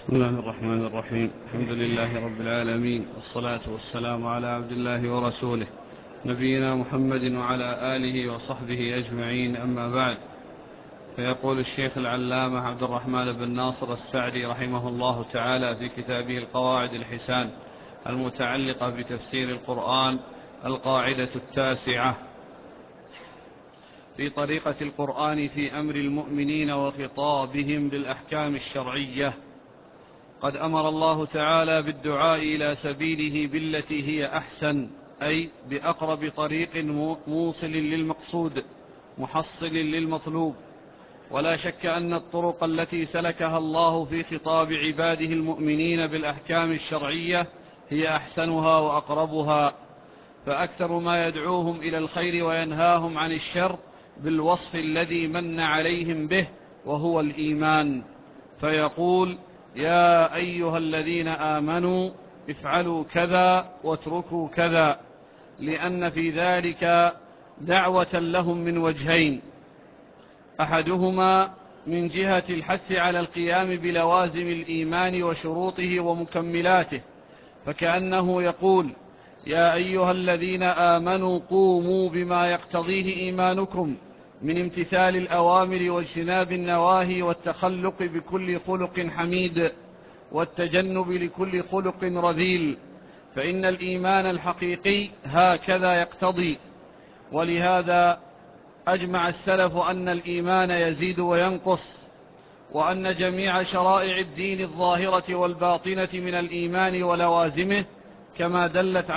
بسم الله الرحمن الرحيم. الحمد لله رب العالمين، والصلاة والسلام على عبد الله ورسوله نبينا محمد وعلى آله وصحبه أجمعين، أما بعد. فيقول الشيخ العلامة عبد الرحمن بن ناصر السعدي رحمه الله تعالى في كتابه القواعد الحسان المتعلقة بتفسير القرآن: القاعدة 9 في طريقة القرآن في أمر المؤمنين وخطابهم بالأحكام الشرعية. قد أمر الله تعالى بالدعاء إلى سبيله بالتي هي أحسن، أي بأقرب طريق موصل للمقصود محصل للمطلوب. ولا شك أن الطرق التي سلكها الله في خطاب عباده المؤمنين بالأحكام الشرعية هي أحسنها وأقربها، فأكثر ما يدعوهم إلى الخير وينهاهم عن الشر بالوصف الذي من عليهم به، وهو الإيمان، فيقول: يا أيها الذين آمنوا افعلوا كذا واتركوا كذا، لأن في ذلك دعوة لهم من وجهين: أحدهما من جهة الحث على القيام بلوازم الإيمان وشروطه ومكملاته، فكأنه يقول: يا أيها الذين آمنوا قوموا بما يقتضيه إيمانكم من امتثال الأوامر واجتناب النواهي والتخلق بكل خلق حميد والتجنب لكل خلق رذيل، فإن الإيمان الحقيقي هكذا يقتضي. ولهذا أجمع السلف أن الإيمان يزيد وينقص، وأن جميع شرائع الدين الظاهرة والباطنة من الإيمان ولوازمه كما دلت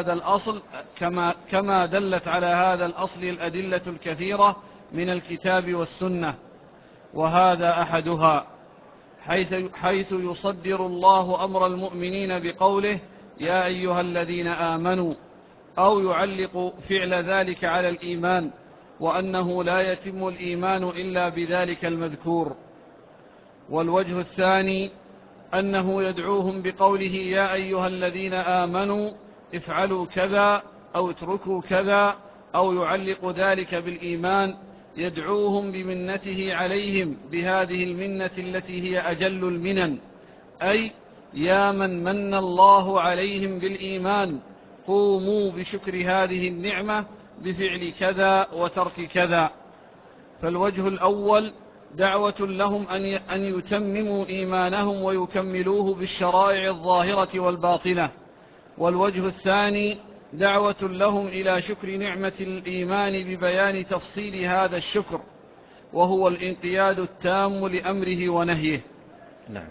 على هذا الأصل الأدلة الكثيرة من الكتاب والسنة، وهذا أحدها، حيث يصدر الله أمر المؤمنين بقوله: يا أيها الذين آمنوا، أو يعلق فعل ذلك على الإيمان، وأنه لا يتم الإيمان إلا بذلك المذكور. والوجه الثاني أنه يدعوهم بقوله: يا أيها الذين آمنوا افعلوا كذا أو اتركوا كذا، أو يعلق ذلك بالإيمان، يدعوهم بمنته عليهم بهذه المنة التي هي أجل المنن، أي: يا من من الله عليهم بالإيمان قوموا بشكر هذه النعمة بفعل كذا وترك كذا. فالوجه الأول دعوة لهم أن يتمموا إيمانهم ويكملوه بالشرائع الظاهرة والباطنة. والوجه الثاني دعوة لهم إلى شكر نعمة الإيمان ببيان تفصيل هذا الشكر، وهو الانقياد التام لأمره ونهيه. نعم.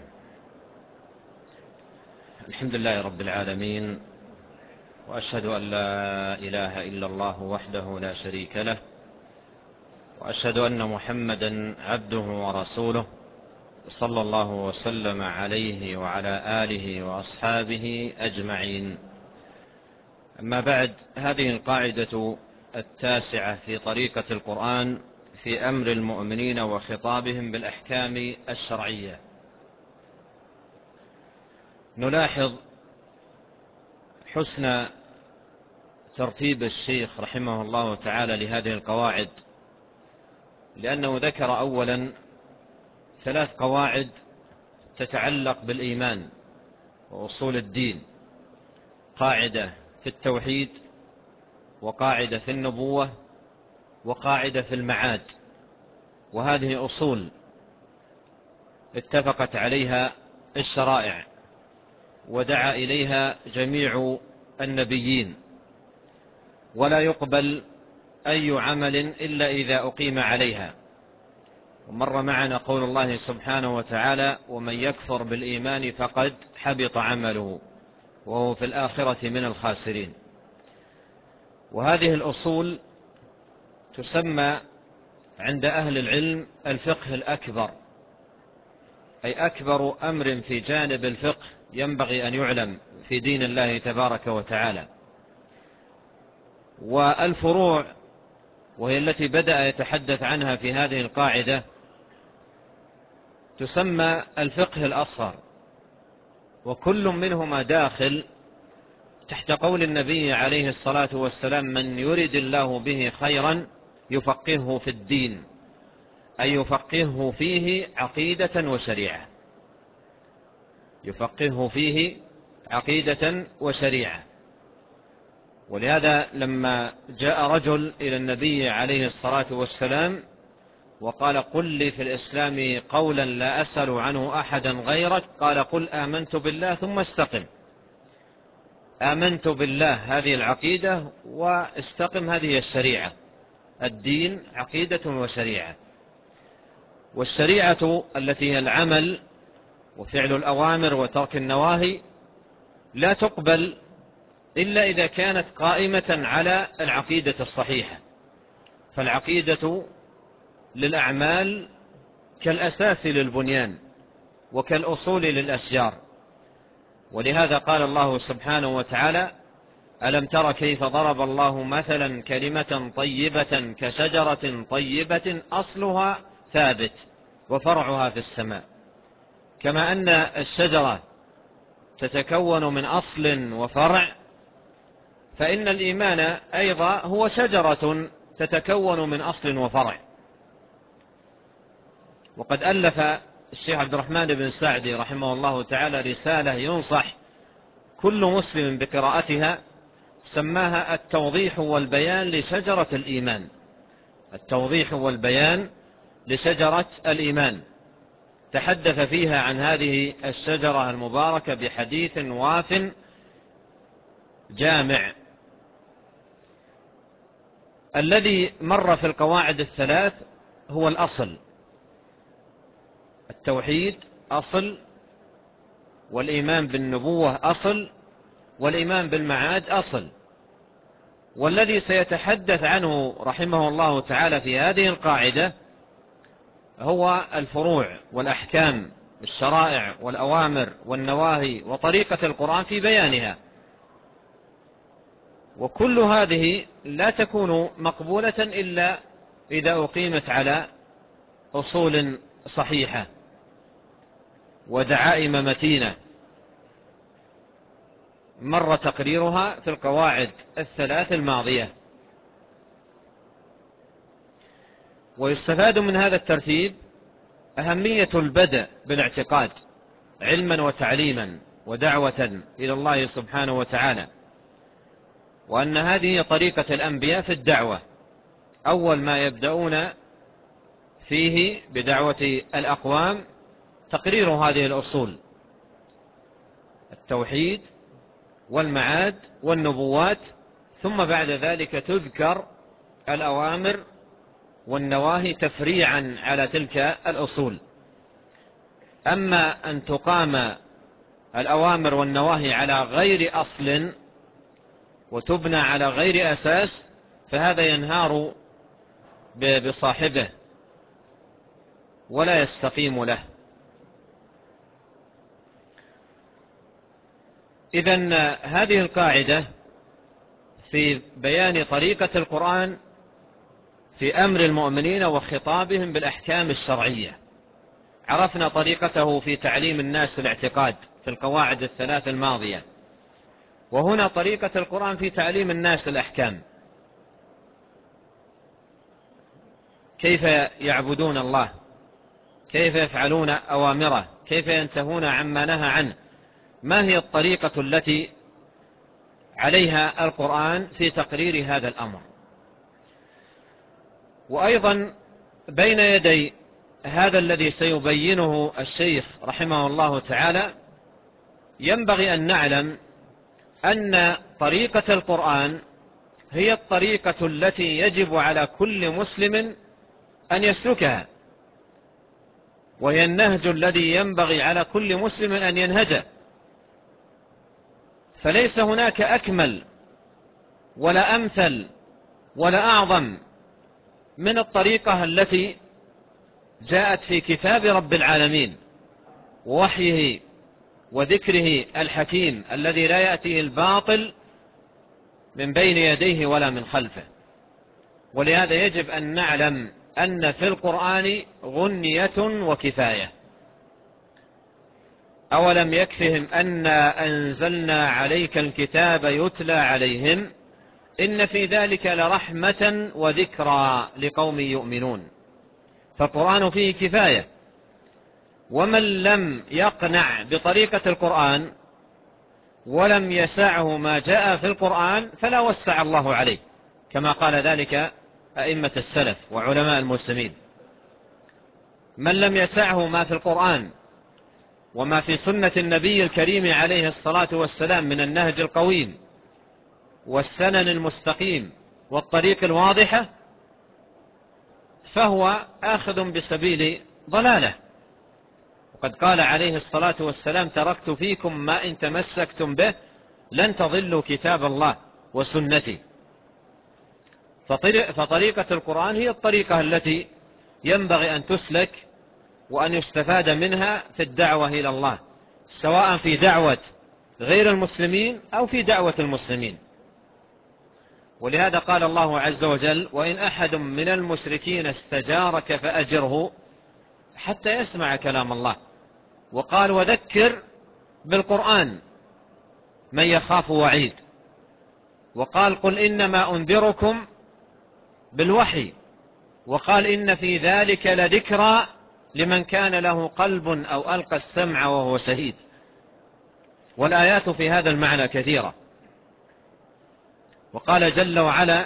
الحمد لله رب العالمين، وأشهد أن لا إله إلا الله وحده لا شريك له، وأشهد أن محمدا عبده ورسوله، صلى الله وسلم عليه وعلى آله وأصحابه أجمعين. أما بعد، هذه القاعدة 9 في طريقة القرآن في أمر المؤمنين وخطابهم بالأحكام الشرعية. نلاحظ حسن ترتيب الشيخ رحمه الله تعالى لهذه القواعد، لأنه ذكر أولا 3 قواعد تتعلق بالإيمان وأصول الدين: قاعدة في التوحيد، وقاعدة في النبوة، وقاعدة في المعاد. وهذه أصول اتفقت عليها الشرائع ودعا إليها جميع النبيين، ولا يقبل أي عمل إلا إذا أقيم عليها. ومر معنا قول الله سبحانه وتعالى: ومن يكفر بالإيمان فقد حبط عمله وهو في الآخرة من الخاسرين. وهذه الأصول تسمى عند أهل العلم الفقه الأكبر، أي أكبر أمر في جانب الفقه ينبغي أن يعلم في دين الله تبارك وتعالى. والفروع، وهي التي بدأ يتحدث عنها في هذه القاعدة، تسمى الفقه الأصغر، وكل منهما داخل تحت قول النبي عليه الصلاة والسلام: من يرد الله به خيرا يفقهه في الدين، أي يفقهه فيه عقيدة وشريعة. يفقهه فيه عقيدة وشريعة. ولهذا لما جاء رجل إلى النبي عليه الصلاة والسلام وقال قل لي في الإسلام قولا لا أسأل عنه أحدا غيرك، قال قل آمنت بالله ثم استقم. آمنت بالله هذه العقيدة، واستقم هذه الشريعة. الدين عقيدة وشريعة، والشريعة التي هي العمل وفعل الأوامر وترك النواهي لا تقبل إلا إذا كانت قائمة على العقيدة الصحيحة. فالعقيدة للأعمال كالأساس للبنيان وكالأصول للأشجار. ولهذا قال الله سبحانه وتعالى ألم تر كيف ضرب الله مثلا كلمة طيبة كشجرة طيبة أصلها ثابت وفرعها في السماء. كما أن الشجرة تتكون من أصل وفرع، فإن الإيمان أيضا هو شجرة تتكون من أصل وفرع. وقد ألف الشيخ عبد الرحمن بن سعدي رحمه الله تعالى رسالة ينصح كل مسلم بقراءتها، سماها التوضيح والبيان لشجرة الإيمان. التوضيح والبيان لشجرة الإيمان. تحدث فيها عن هذه الشجرة المباركة بحديث واف جامع. الذي مر في القواعد الثلاث هو الأصل. التوحيد أصل، والإيمان بالنبوة أصل، والإيمان بالمعاد أصل. والذي سيتحدث عنه رحمه الله تعالى في هذه القاعدة هو الفروع والأحكام، الشرائع والأوامر والنواهي وطريقة القرآن في بيانها. وكل هذه لا تكون مقبولة إلا إذا أقيمت على أصول صحيحة ودعائم متينة مر تقريرها في القواعد الثلاث الماضية. ويستفاد من هذا الترتيب أهمية البدء بالاعتقاد علما وتعليما ودعوة إلى الله سبحانه وتعالى، وأن هذه طريقة الأنبياء في الدعوة. أول ما يبدأون فيه بدعوة الأقوام تقرير هذه الأصول: التوحيد والمعاد والنبوات، ثم بعد ذلك تذكر الأوامر والنواهي تفريعا على تلك الأصول. أما أن تقام الأوامر والنواهي على غير أصل وتبنى على غير أساس فهذا ينهار بصاحبه ولا يستقيم له. إذن هذه القاعدة في بيان طريقة القرآن في أمر المؤمنين وخطابهم بالأحكام الشرعية. عرفنا طريقته في تعليم الناس الاعتقاد في القواعد الثلاث الماضية، وهنا طريقة القرآن في تعليم الناس الأحكام، كيف يعبدون الله، كيف يفعلون أوامره، كيف ينتهون عما نهى عنه، ما هي الطريقة التي عليها القرآن في تقرير هذا الأمر. وأيضا بين يدي هذا الذي سيبينه الشيخ رحمه الله تعالى ينبغي أن نعلم أن طريقة القرآن هي الطريقة التي يجب على كل مسلم أن يسلكها، وهي النهج الذي ينبغي على كل مسلم أن ينهجه. فليس هناك أكمل ولا أمثل ولا أعظم من الطريقة التي جاءت في كتاب رب العالمين ووحيه وذكره الحكيم الذي لا يأتيه الباطل من بين يديه ولا من خلفه. ولهذا يجب أن نعلم أن في القرآن غنية وكفاية. أولم يكفهم أنا أنزلنا عليك الكتاب يتلى عليهم إن في ذلك لرحمة وذكرى لقوم يؤمنون. فالقرآن فيه كفاية، ومن لم يقنع بطريقة القرآن ولم يسعه ما جاء في القرآن فلا وسع الله عليه، كما قال ذلك أئمة السلف وعلماء المسلمين. من لم يسعه ما في القرآن وما في سنة النبي الكريم عليه الصلاة والسلام من النهج القويم والسنن المستقيم والطريق الواضحة فهو آخذ بسبيل ضلاله. وقد قال عليه الصلاة والسلام: تركت فيكم ما إن تمسكتم به لن تضلوا كتاب الله وسنتي. فطريقة القرآن هي الطريقة التي ينبغي أن تسلك وأن يستفاد منها في الدعوة إلى الله، سواء في دعوة غير المسلمين أو في دعوة المسلمين. ولهذا قال الله عز وجل: وإن أحد من المشركين استجارك فأجره حتى يسمع كلام الله. وقال: وذكر بالقرآن من يخاف وعيد. وقال: قل إنما أنذركم بالوحي. وقال: إن في ذلك لذكرى لمن كان له قلب أو ألقى السمع وهو شهيد. والآيات في هذا المعنى كثيرة. وقال جل وعلا: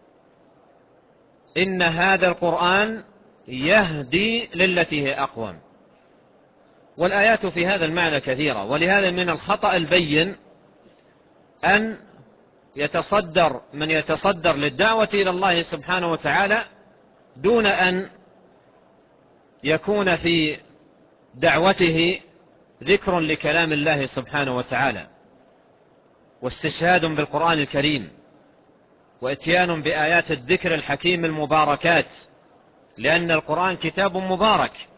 إن هذا القرآن يهدي للتي هي أقوم. والآيات في هذا المعنى كثيرة. ولهذا من الخطأ البين أن من يتصدر للدعوة إلى الله سبحانه وتعالى دون أن يكون في دعوته ذكر لكلام الله سبحانه وتعالى واستشهاد بالقرآن الكريم واتيان بآيات الذكر الحكيم المباركات، لأن القرآن كتاب مبارك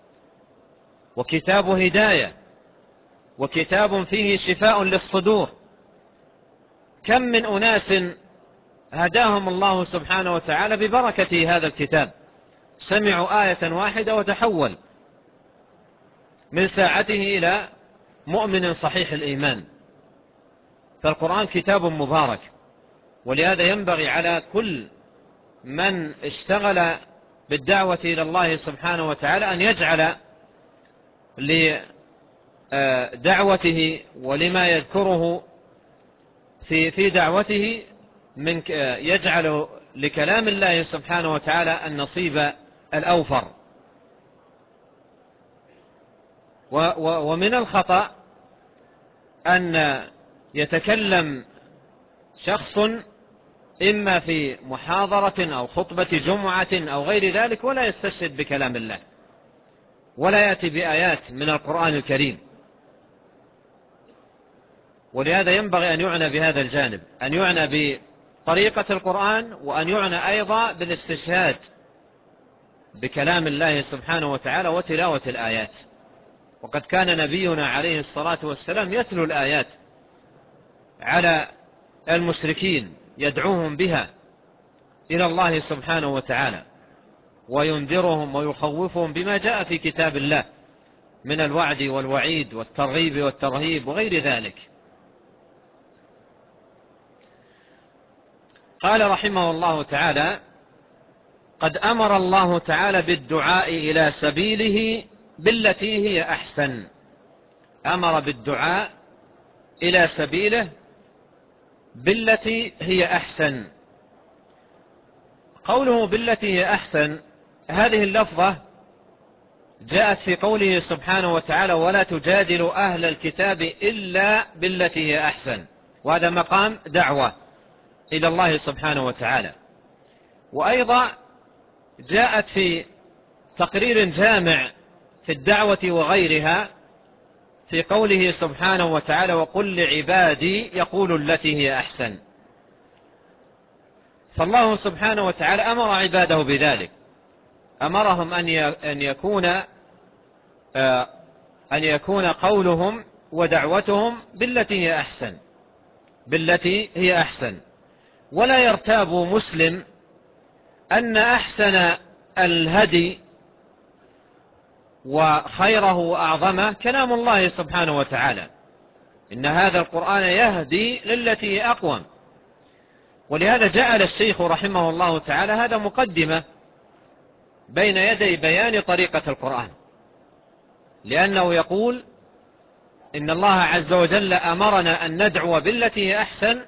وكتاب هداية وكتاب فيه شفاء للصدور. كم من أناس هداهم الله سبحانه وتعالى ببركة هذا الكتاب، سمعوا آية واحدة وتحول من ساعته إلى مؤمن صحيح الإيمان. فالقرآن كتاب مبارك. ولهذا ينبغي على كل من اشتغل بالدعوة إلى الله سبحانه وتعالى أن يجعل لدعوته ولما يذكره في دعوته يجعل لكلام الله سبحانه وتعالى النصيب الأوفر. ومن الخطأ أن يتكلم شخص إما في محاضرة أو خطبة جمعة أو غير ذلك ولا يستشهد بكلام الله ولا يأتي بآيات من القرآن الكريم. ولهذا ينبغي أن يعنى بهذا الجانب، أن يعنى بطريقة القرآن، وأن يعنى أيضا بالاستشهاد بكلام الله سبحانه وتعالى وتلاوة الآيات. وقد كان نبينا عليه الصلاة والسلام يتلو الآيات على المشركين يدعوهم بها إلى الله سبحانه وتعالى وينذرهم ويخوفهم بما جاء في كتاب الله من الوعد والوعيد والترغيب والترهيب وغير ذلك. قال رحمه الله تعالى: قد أمر الله تعالى بالدعاء إلى سبيله بالتي هي أحسن. أمر بالدعاء إلى سبيله بالتي هي أحسن. قوله بالتي هي أحسن، هذه اللفظة جاءت في قوله سبحانه وتعالى: ولا تجادلوا أهل الكتاب إلا بالتي هي أحسن. وهذا مقام دعوة إلى الله سبحانه وتعالى. وأيضا جاءت في تقرير جامع في الدعوة وغيرها في قوله سبحانه وتعالى: وقل لعبادي يقولوا التي هي أحسن. فالله سبحانه وتعالى أمر عباده بذلك، أمرهم أن يكون قولهم ودعوتهم بالتي هي أحسن، بالتي هي أحسن. ولا يرتاب مسلم أن أحسن الهدي وخيره وأعظمه كلام الله سبحانه وتعالى. إن هذا القرآن يهدي للتي هي أقوم. ولهذا جعل الشيخ رحمه الله تعالى هذا مقدمة بين يدي بيان طريقة القرآن، لأنه يقول إن الله عز وجل أمرنا أن ندعو بالتي هي أحسن،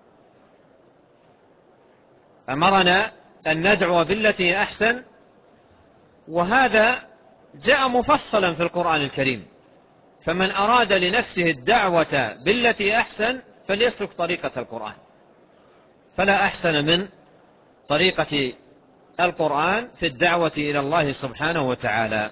أمرنا أن ندعو بالتي هي أحسن، وهذا جاء مفصلا في القرآن الكريم. فمن أراد لنفسه الدعوة بالتي أحسن فليسلك طريقة القرآن، فلا أحسن من طريقة القرآن في الدعوة إلى الله سبحانه وتعالى.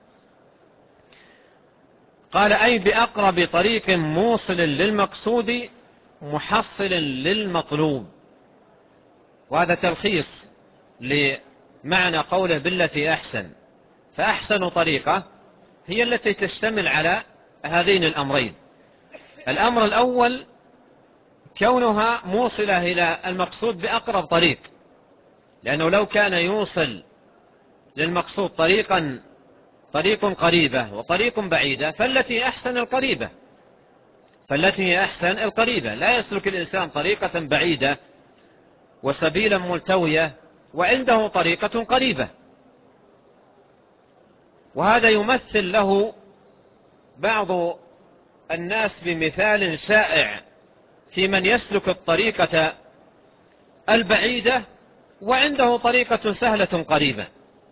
قال أي بأقرب طريق موصل للمقصود محصل للمطلوب. وهذا تلخيص لمعنى قوله بالتي أحسن. فأحسن طريقة هي التي تشتمل على هذين الأمرين. الأمر الأول كونها موصلة إلى المقصود بأقرب طريق، لأنه لو كان يوصل للمقصود طريق قريبة وطريق بعيدة فالتي أحسن القريبة، لا يسلك الإنسان طريقة بعيدة وسبيلا ملتوية وعنده طريقة قريبة. وهذا يمثل له بعض الناس بمثال شائع في من يسلك الطريقة البعيدة وعنده طريقة سهلة قريبة.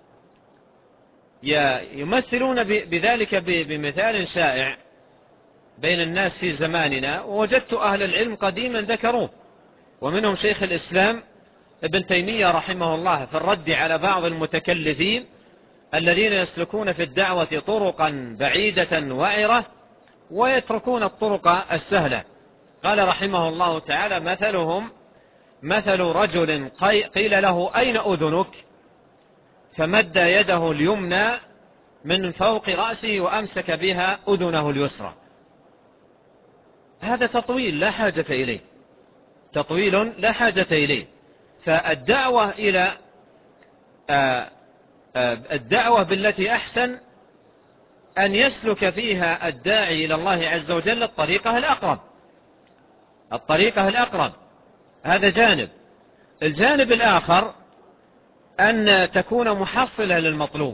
يمثلون بذلك بمثال شائع بين الناس في زماننا، ووجدت أهل العلم قديما ذكروه، ومنهم شيخ الإسلام ابن تيمية رحمه الله في الرد على بعض المتكلفين الذين يسلكون في الدعوة طرقا بعيدة وعرة ويتركون الطرق السهلة. قال رحمه الله تعالى مثلهم مثل رجل قيل له أين أذنك؟ فمد يده اليمنى من فوق رأسه وأمسك بها أذنه اليسرى. هذا تطويل لا حاجة إليه. فالدعوة إلى الدعوة بالتي أحسن أن يسلك فيها الداعي إلى الله عز وجل الطريقة الأقرب. هذا جانب. الجانب الآخر أن تكون محصلة للمطلوب.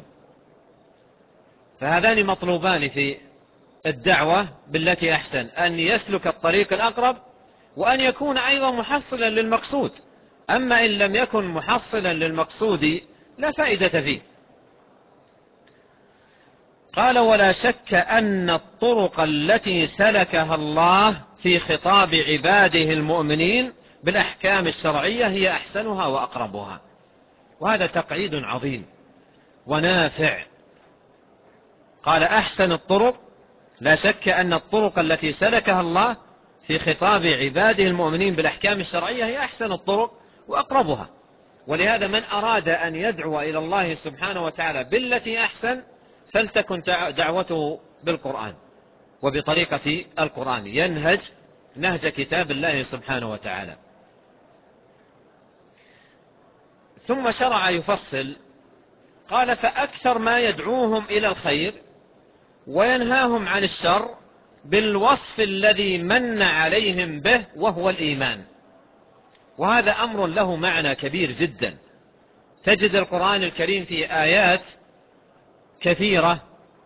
فهذان مطلوبان في الدعوة بالتي أحسن، أن يسلك الطريق الأقرب وأن يكون أيضا محصلا للمقصود. أما إن لم يكن محصلا للمقصود لا فائدة فيه. قال ولا شك أن الطرق التي سلكها الله في خطاب عباده المؤمنين بالأحكام الشرعية هي أحسنها وأقربها. وهذا تقعيد عظيم ونافع. قال أحسن الطرق، لا شك أن الطرق التي سلكها الله في خطاب عباده المؤمنين بالأحكام الشرعية هي أحسن الطرق وأقربها. ولهذا من أراد أن يدعو إلى الله سبحانه وتعالى بالتي أحسن فلتكن دعوته بالقرآن وبطريقة القرآن، ينهج نهج كتاب الله سبحانه وتعالى. ثم شرع يفصل. قال فأكثر ما يدعوهم إلى الخير وينهاهم عن الشر بالوصف الذي من عليهم به وهو الإيمان. وهذا أمر له معنى كبير جدا. تجد القرآن الكريم في آيات كثيرة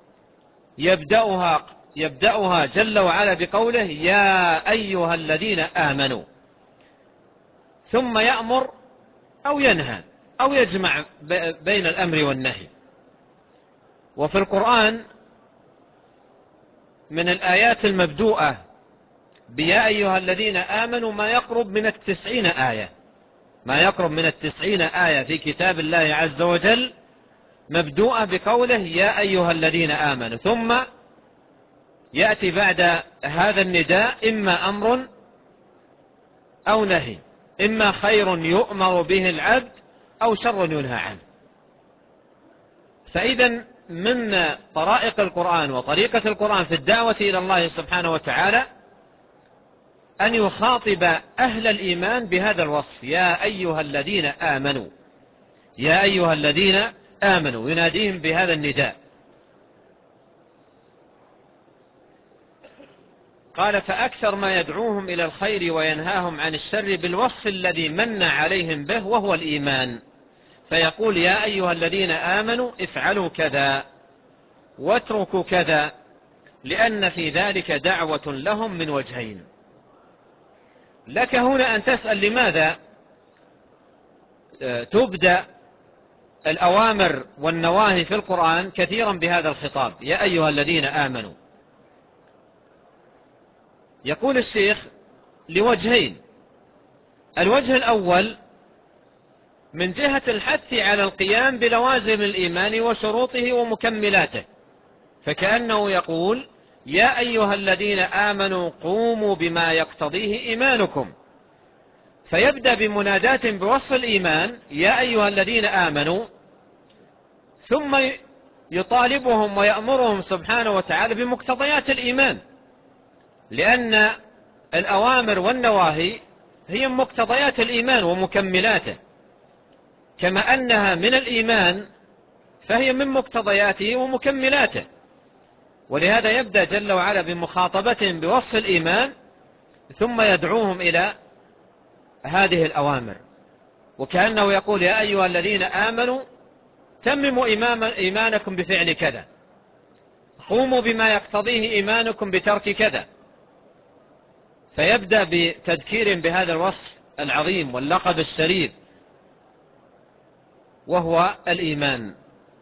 يبدأها جل وعلا بقوله يا أيها الذين آمنوا، ثم يأمر أو ينهى أو يجمع بين الأمر والنهي. وفي القرآن من الآيات المبدوءة بيا أيها الذين آمنوا ما يقرب من 90 آية، في كتاب الله عز وجل مبدوءة بقوله يا أيها الذين آمنوا، ثم يأتي بعد هذا النداء إما أمر أو نهي، إما خير يؤمر به العبد أو شر ينهى عنه. فإذا من طرائق القرآن وطريقة القرآن في الدعوة إلى الله سبحانه وتعالى أن يخاطب أهل الإيمان بهذا الوصف يا أيها الذين آمنوا، يا أيها الذين آمنوا، يناديهم بهذا النداء. قال فأكثر ما يدعوهم إلى الخير وينهاهم عن الشر بالوصف الذي من عليهم به وهو الإيمان. فيقول يا أيها الذين آمنوا افعلوا كذا واتركوا كذا، لأن في ذلك دعوة لهم من وجهين. لك هنا أن تسأل لماذا تبدأ الأوامر والنواهي في القرآن كثيرا بهذا الخطاب: يا أيها الذين آمنوا. يقول الشيخ لوجهين: الوجه الأول من جهة الحث على القيام بلوازم الإيمان وشروطه ومكملاته، فكأنه يقول: يا أيها الذين آمنوا قوموا بما يقتضيه إيمانكم، فيبدأ بمناداة بوصف الإيمان: يا أيها الذين آمنوا، ثم يطالبهم ويأمرهم سبحانه وتعالى بمقتضيات الإيمان، لأن الأوامر والنواهي هي مقتضيات الإيمان ومكملاته، كما أنها من الإيمان فهي من مقتضياته ومكملاته. ولهذا يبدأ جل وعلا بمخاطبتهم بوصف الإيمان، ثم يدعوهم إلى هذه الأوامر، وكأنه يقول: يا أيها الذين آمنوا تمموا إيمانكم بفعل كذا، قوموا بما يقتضيه إيمانكم بترك كذا. فيبدأ بتذكير بهذا الوصف العظيم واللقب الشريف وهو الإيمان.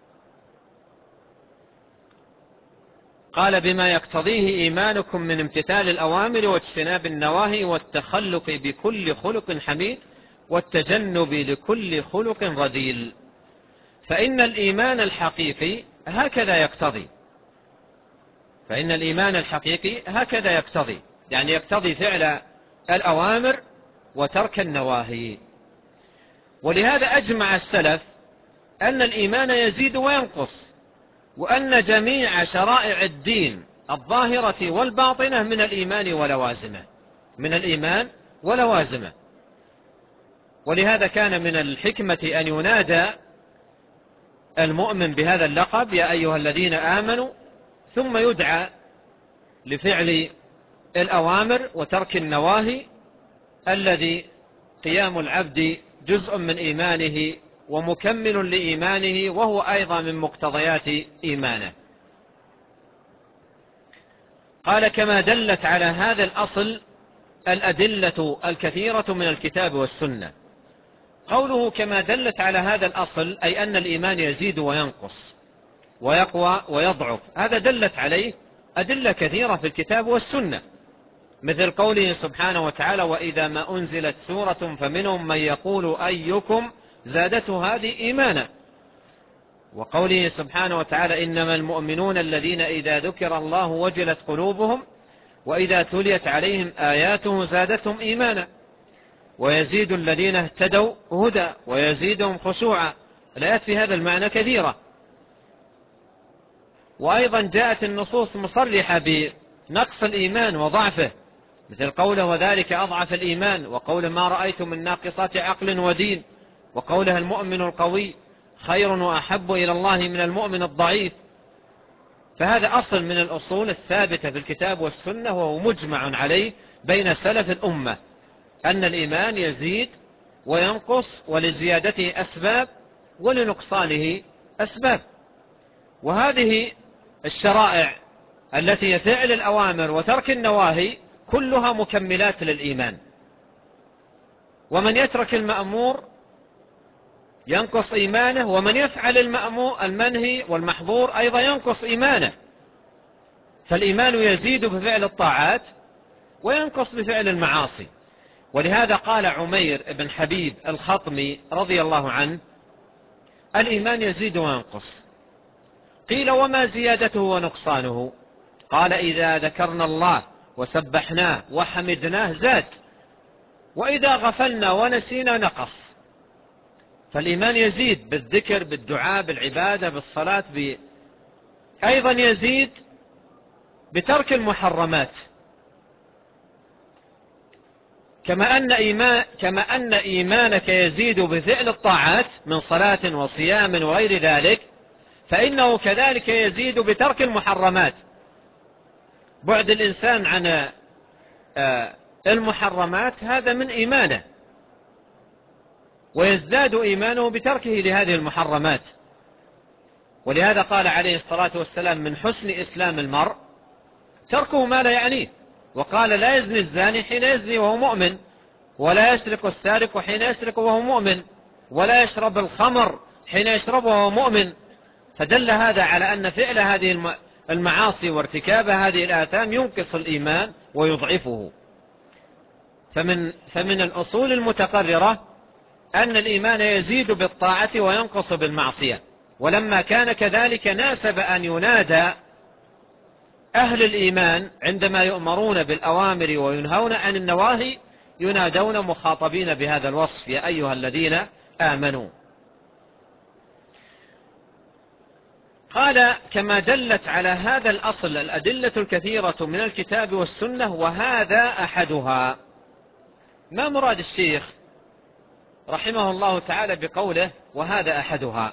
قال: بما يقتضيه إيمانكم من امتثال الأوامر واجتناب النواهي والتخلق بكل خلق حميد والتجنب لكل خلق رذيل. فإن الإيمان الحقيقي هكذا يقتضي، فإن الإيمان الحقيقي هكذا يقتضي، يعني يقتضي فعل الأوامر وترك النواهي. ولهذا أجمع السلف أن الإيمان يزيد وينقص، وأن جميع شرائع الدين الظاهرة والباطنة من الإيمان ولوازمه، من الإيمان ولوازمه. ولهذا كان من الحكمة أن ينادى المؤمن بهذا اللقب: يا أيها الذين آمنوا، ثم يدعى لفعل الأوامر وترك النواهي، الذي قيام العبد جزء من إيمانه ومكمل لإيمانه، وهو أيضا من مقتضيات إيمانه. قال: كما دلت على هذا الأصل الأدلة الكثيرة من الكتاب والسنة. قوله كما دلت على هذا الأصل أي أن الإيمان يزيد وينقص ويقوى ويضعف، هذا دلت عليه أدلة كثيرة في الكتاب والسنة، مثل قوله سبحانه وتعالى: وإذا ما أنزلت سورة فمنهم من يقول أيكم زادته هذه إيمانا. وقوله سبحانه وتعالى: إنما المؤمنون الذين إذا ذكر الله وجلت قلوبهم وإذا تليت عليهم آياته زادتهم إيمانا ويزيد الذين اهتدوا هدى ويزيدهم خشوعا. الآيات في هذا المعنى كثيرة. وأيضا جاءت النصوص مصرحة بنقص الإيمان وضعفه، مثل قوله: وذلك أضعف الإيمان، وقول: ما رأيت من ناقصات عقل ودين، وقولها: المؤمن القوي خير وأحب إلى الله من المؤمن الضعيف. فهذا أصل من الأصول الثابتة في الكتاب والسنة، وهو مجمع عليه بين سلف الأمة، أن الإيمان يزيد وينقص، ولزيادته أسباب ولنقصانه أسباب. وهذه الشرائع التي هي فعل الأوامر وترك النواهي كلها مكملات للإيمان. ومن يترك المأمور ينقص إيمانه، ومن يفعل المنهي والمحظور أيضا ينقص إيمانه. فالإيمان يزيد بفعل الطاعات وينقص بفعل المعاصي. ولهذا قال عمير بن حبيب الخطمي رضي الله عنه: الإيمان يزيد وينقص. قيل: وما زيادته ونقصانه؟ قال: إذا ذكرنا الله وسبحناه وحمدناه زاد، وإذا غفلنا ونسينا نقص. فالإيمان يزيد بالذكر، بالدعاء، بالعبادة، بالصلاة، أيضا يزيد بترك المحرمات. كما أن إيمانك يزيد بفعل الطاعات من صلاة وصيام وغير ذلك، فإنه كذلك يزيد بترك المحرمات. بعد الإنسان عن المحرمات هذا من إيمانه، ويزداد إيمانه بتركه لهذه المحرمات. ولهذا قال عليه الصلاة والسلام: من حسن إسلام المرء تركه ما لا يعنيه. وقال: لا يزني الزاني حين يزني وهو مؤمن، ولا يسرق السارق حين يسرق وهو مؤمن، ولا يشرب الخمر حين يشرب وهو مؤمن. فدل هذا على أن فعل هذه المعاصي وارتكاب هذه الآثام ينقص الإيمان ويضعفه. فمن الأصول المتقررة أن الإيمان يزيد بالطاعة وينقص بالمعصية. ولما كان كذلك ناسب أن ينادى أهل الإيمان عندما يؤمرون بالأوامر وينهون عن النواهي، ينادون مخاطبين بهذا الوصف: يا أيها الذين آمنوا. قال: كما دلت على هذا الأصل الأدلة الكثيرة من الكتاب والسنة، وهذا أحدها. ما مراد الشيخ رحمه الله تعالى بقوله وهذا أحدها؟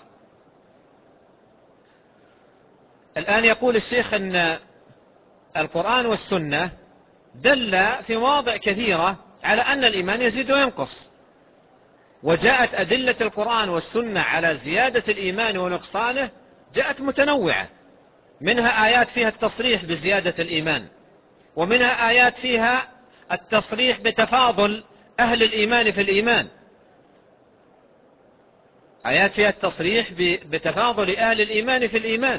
الآن يقول الشيخ أن القرآن والسنة دل في مواضع كثيرة على أن الإيمان يزيد وينقص، وجاءت أدلة القرآن والسنة على زيادة الإيمان ونقصانه جاءت متنوعة، منها آيات فيها التصريح بزيادة الإيمان، ومنها آيات فيها التصريح بتفاضل أهل الإيمان في الإيمان، آيات فيها التصريح بتفاضل أهل الإيمان في الإيمان.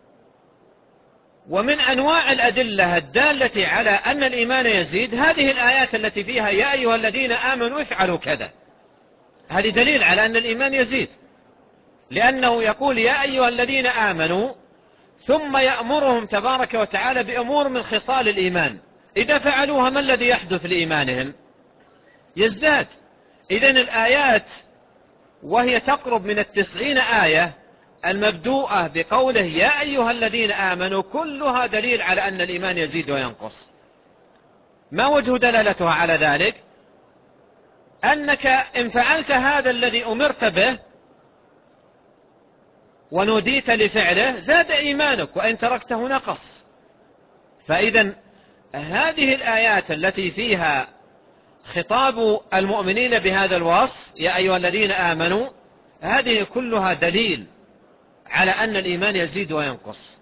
ومن أنواع الأدلة الدالة على أن الإيمان يزيد هذه الآيات التي فيها يا أيها الذين آمنوا افعلوا كذا، هذه دليل على أن الإيمان يزيد، لأنه يقول يا أيها الذين آمنوا ثم يأمرهم تبارك وتعالى بأمور من خصال الإيمان، إذا فعلوها ما الذي يحدث لإيمانهم؟ يزداد. إذن الآيات وهي تقرب من 90 آية المبدوءة بقوله يا أيها الذين آمنوا كلها دليل على أن الإيمان يزيد وينقص. ما وجه دلالتها على ذلك؟ أنك إن فعلت هذا الذي أمرت به ونوديت لفعله زاد إيمانك، وإن تركته نقص. فإذا هذه الآيات التي فيها خطاب المؤمنين بهذا الوصف يا أيها الذين آمنوا، هذه كلها دليل على أن الإيمان يزيد وينقص،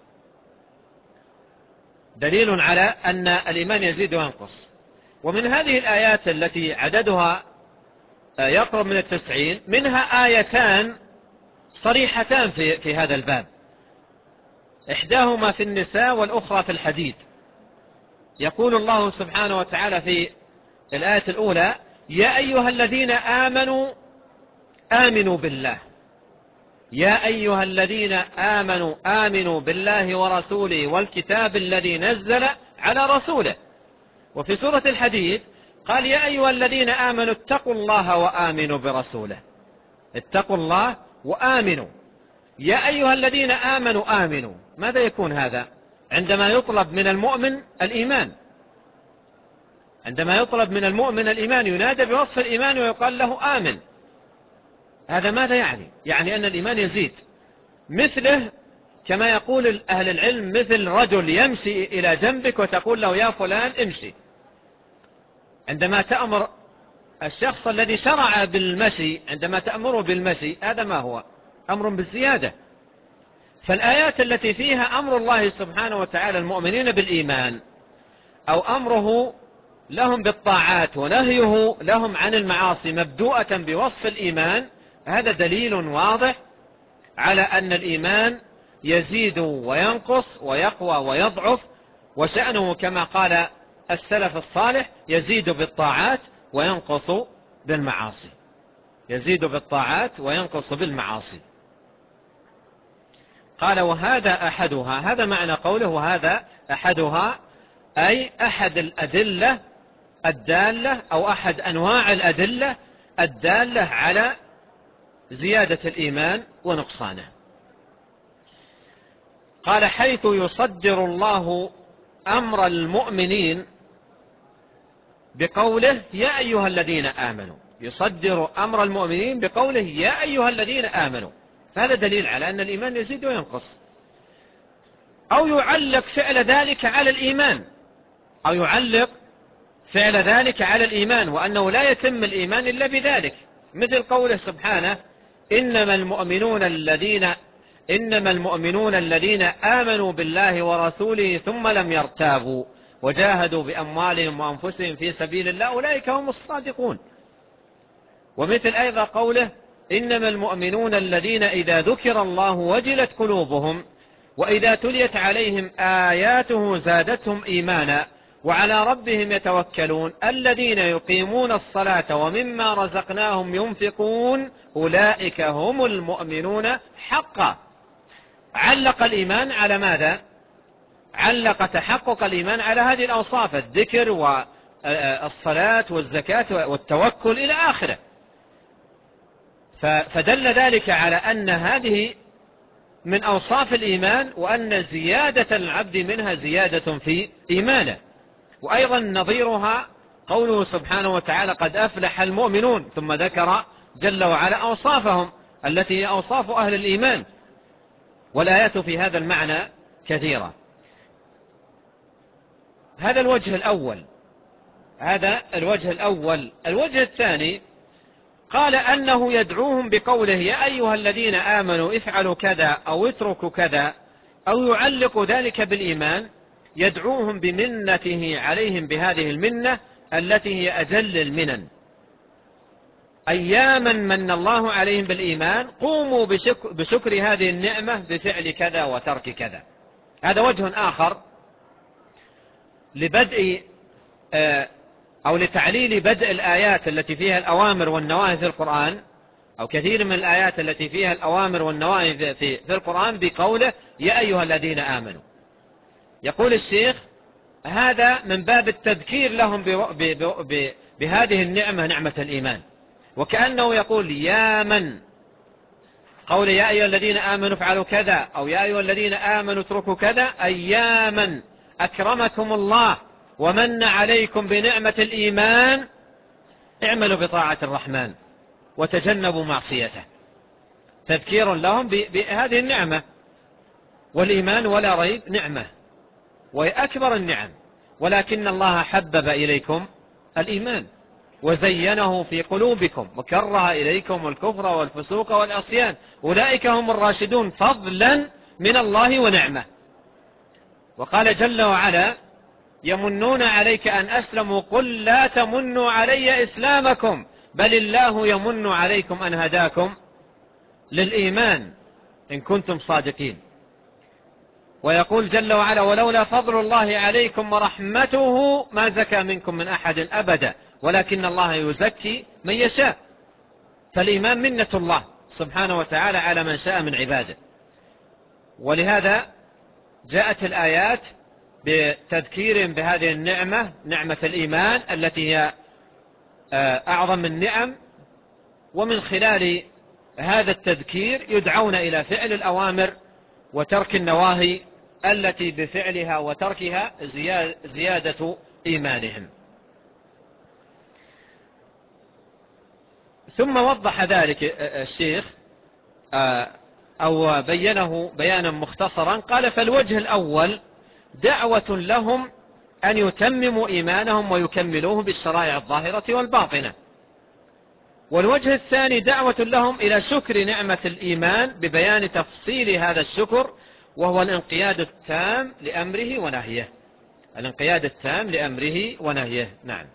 دليل على أن الإيمان يزيد وينقص. ومن هذه الآيات التي عددها يقرب من 90 منها آيتان صريحتان في هذا الباب، إحداهما في النساء والأخرى في الحديد. يقول الله سبحانه وتعالى في الآية الأولى يا أيها الذين آمنوا آمنوا بالله، يا أيها الذين آمنوا آمنوا بالله ورسوله والكتاب الذي نزل على رسوله. وفي سورة الحديد قال يا أيها الذين آمنوا اتقوا الله وآمنوا برسوله، اتقوا الله وآمنوا. يا أيها الذين آمنوا آمنوا، ماذا يكون هذا؟ عندما يطلب من المؤمن الإيمان، عندما يطلب من المؤمن الإيمان ينادى بوصف الإيمان ويقال له آمن. هذا ماذا يعني؟ يعني أن الإيمان يزيد. مثله كما يقول أهل العلم مثل رجل يمشي إلى جنبك وتقول له يا فلان امشي. عندما تأمر الشخص الذي شرع بالمشي، عندما تأمره بالمشي، هذا ما هو؟ أمر بالزيادة. فالآيات التي فيها أمر الله سبحانه وتعالى المؤمنين بالإيمان أو أمره لهم بالطاعات ونهيه لهم عن المعاصي مبدوءة بوصف الإيمان، هذا دليل واضح على أن الإيمان يزيد وينقص ويقوى ويضعف، وشأنه كما قال السلف الصالح يزيد بالطاعات وينقص بالمعاصي، يزيد بالطاعات وينقص بالمعاصي. قال وهذا أحدها، هذا معنى قوله وهذا أحدها، أي أحد الأدلة الدالة أو أحد أنواع الأدلة الدالة على زيادة الإيمان ونقصانه. قال حيث يصدر الله أمر المؤمنين بقوله يا أيها الذين آمنوا، يصدر أمر المؤمنين بقوله يا أيها الذين آمنوا، فهذا دليل على أن الإيمان يزيد وينقص. أو يعلق فعل ذلك على الإيمان، أو يعلق فعل ذلك على الإيمان، وأنه لا يتم الإيمان إلا بذلك، مثل قوله سبحانه إنما المؤمنون الذين إنما المؤمنون الذين آمنوا بالله ورسوله ثم لم يرتابوا وجاهدوا بأموالهم وأنفسهم في سبيل الله أولئك هم الصادقون. ومثل أيضا قوله إنما المؤمنون الذين إذا ذكر الله وجلت قلوبهم وإذا تليت عليهم آياته زادتهم إيمانا وعلى ربهم يتوكلون الذين يقيمون الصلاة ومما رزقناهم ينفقون أولئك هم المؤمنون حقا. علق الإيمان على ماذا؟ علق تحقق الإيمان على هذه الأوصاف: الذكر والصلاة والزكاة والتوكل إلى آخره. فدل ذلك على أن هذه من أوصاف الإيمان، وأن زيادة العبد منها زيادة في إيمانه. وأيضا نظيرها قوله سبحانه وتعالى: قد أفلح المؤمنون، ثم ذكر جل وعلا أوصافهم التي هي أوصاف أهل الإيمان، والآيات في هذا المعنى كثيرة. هذا الوجه الأول. الوجه الثاني قال أنه يدعوهم بقوله: يا أيها الذين آمنوا افعلوا كذا أو اتركوا كذا، أو يعلق ذلك بالإيمان، يدعوهم بمنته عليهم بهذه المنة التي هي أجل المنن. أياما من الله عليهم بالإيمان قوموا بشكر هذه النعمة بفعل كذا وترك كذا. هذا وجه آخر لبدء أو لتعليل بدء الآيات التي فيها الأوامر والنواهي في القرآن، أو كثير من الآيات التي فيها الأوامر والنواهي في القرآن بقوله: يا أيها الذين آمنوا. يقول الشيخ: هذا من باب التذكير لهم بهذه النعمة، نعمة الإيمان، وكأنه يقول: يا من قول يا أيها الذين آمنوا افعلوا كذا أو يا أيها الذين آمنوا اتركوا كذا، أي يا من أكرمكم الله ومن عليكم بنعمة الإيمان، اعملوا بطاعة الرحمن وتجنبوا معصيته. تذكير لهم بهذه النعمة. والإيمان ولا ريب نعمة، وهي أكبر النعم، ولكن الله حبب إليكم الإيمان وزينه في قلوبكم وكره إليكم الكفر والفسوق والعصيان، أولئك هم الراشدون فضلا من الله ونعمة. وقال جل وعلا: يمنون عليك أن أسلموا قل لا تمنوا علي إسلامكم بل الله يمن عليكم أن هداكم للإيمان إن كنتم صادقين. ويقول جل وعلا: ولولا فضل الله عليكم ورحمته ما زكى منكم من أحد أبدا ولكن الله يزكي من يشاء. فالإيمان منة الله سبحانه وتعالى على من شاء من عباده. ولهذا جاءت الآيات بتذكير بهذه النعمة، نعمة الإيمان التي هي أعظم النعم. ومن خلال هذا التذكير يدعون إلى فعل الأوامر وترك النواهي التي بفعلها وتركها زيادة إيمانهم. ثم وضح ذلك الشيخ أو بينه بيانا مختصرا. قال: فالوجه الأول دعوة لهم أن يتمموا إيمانهم ويكملوه بالشرائع الظاهرة والباطنة. والوجه الثاني دعوة لهم إلى شكر نعمة الإيمان ببيان تفصيل هذا الشكر، وهو الانقياد التام لأمره ونهيه. الانقياد التام لأمره ونهيه. نعم.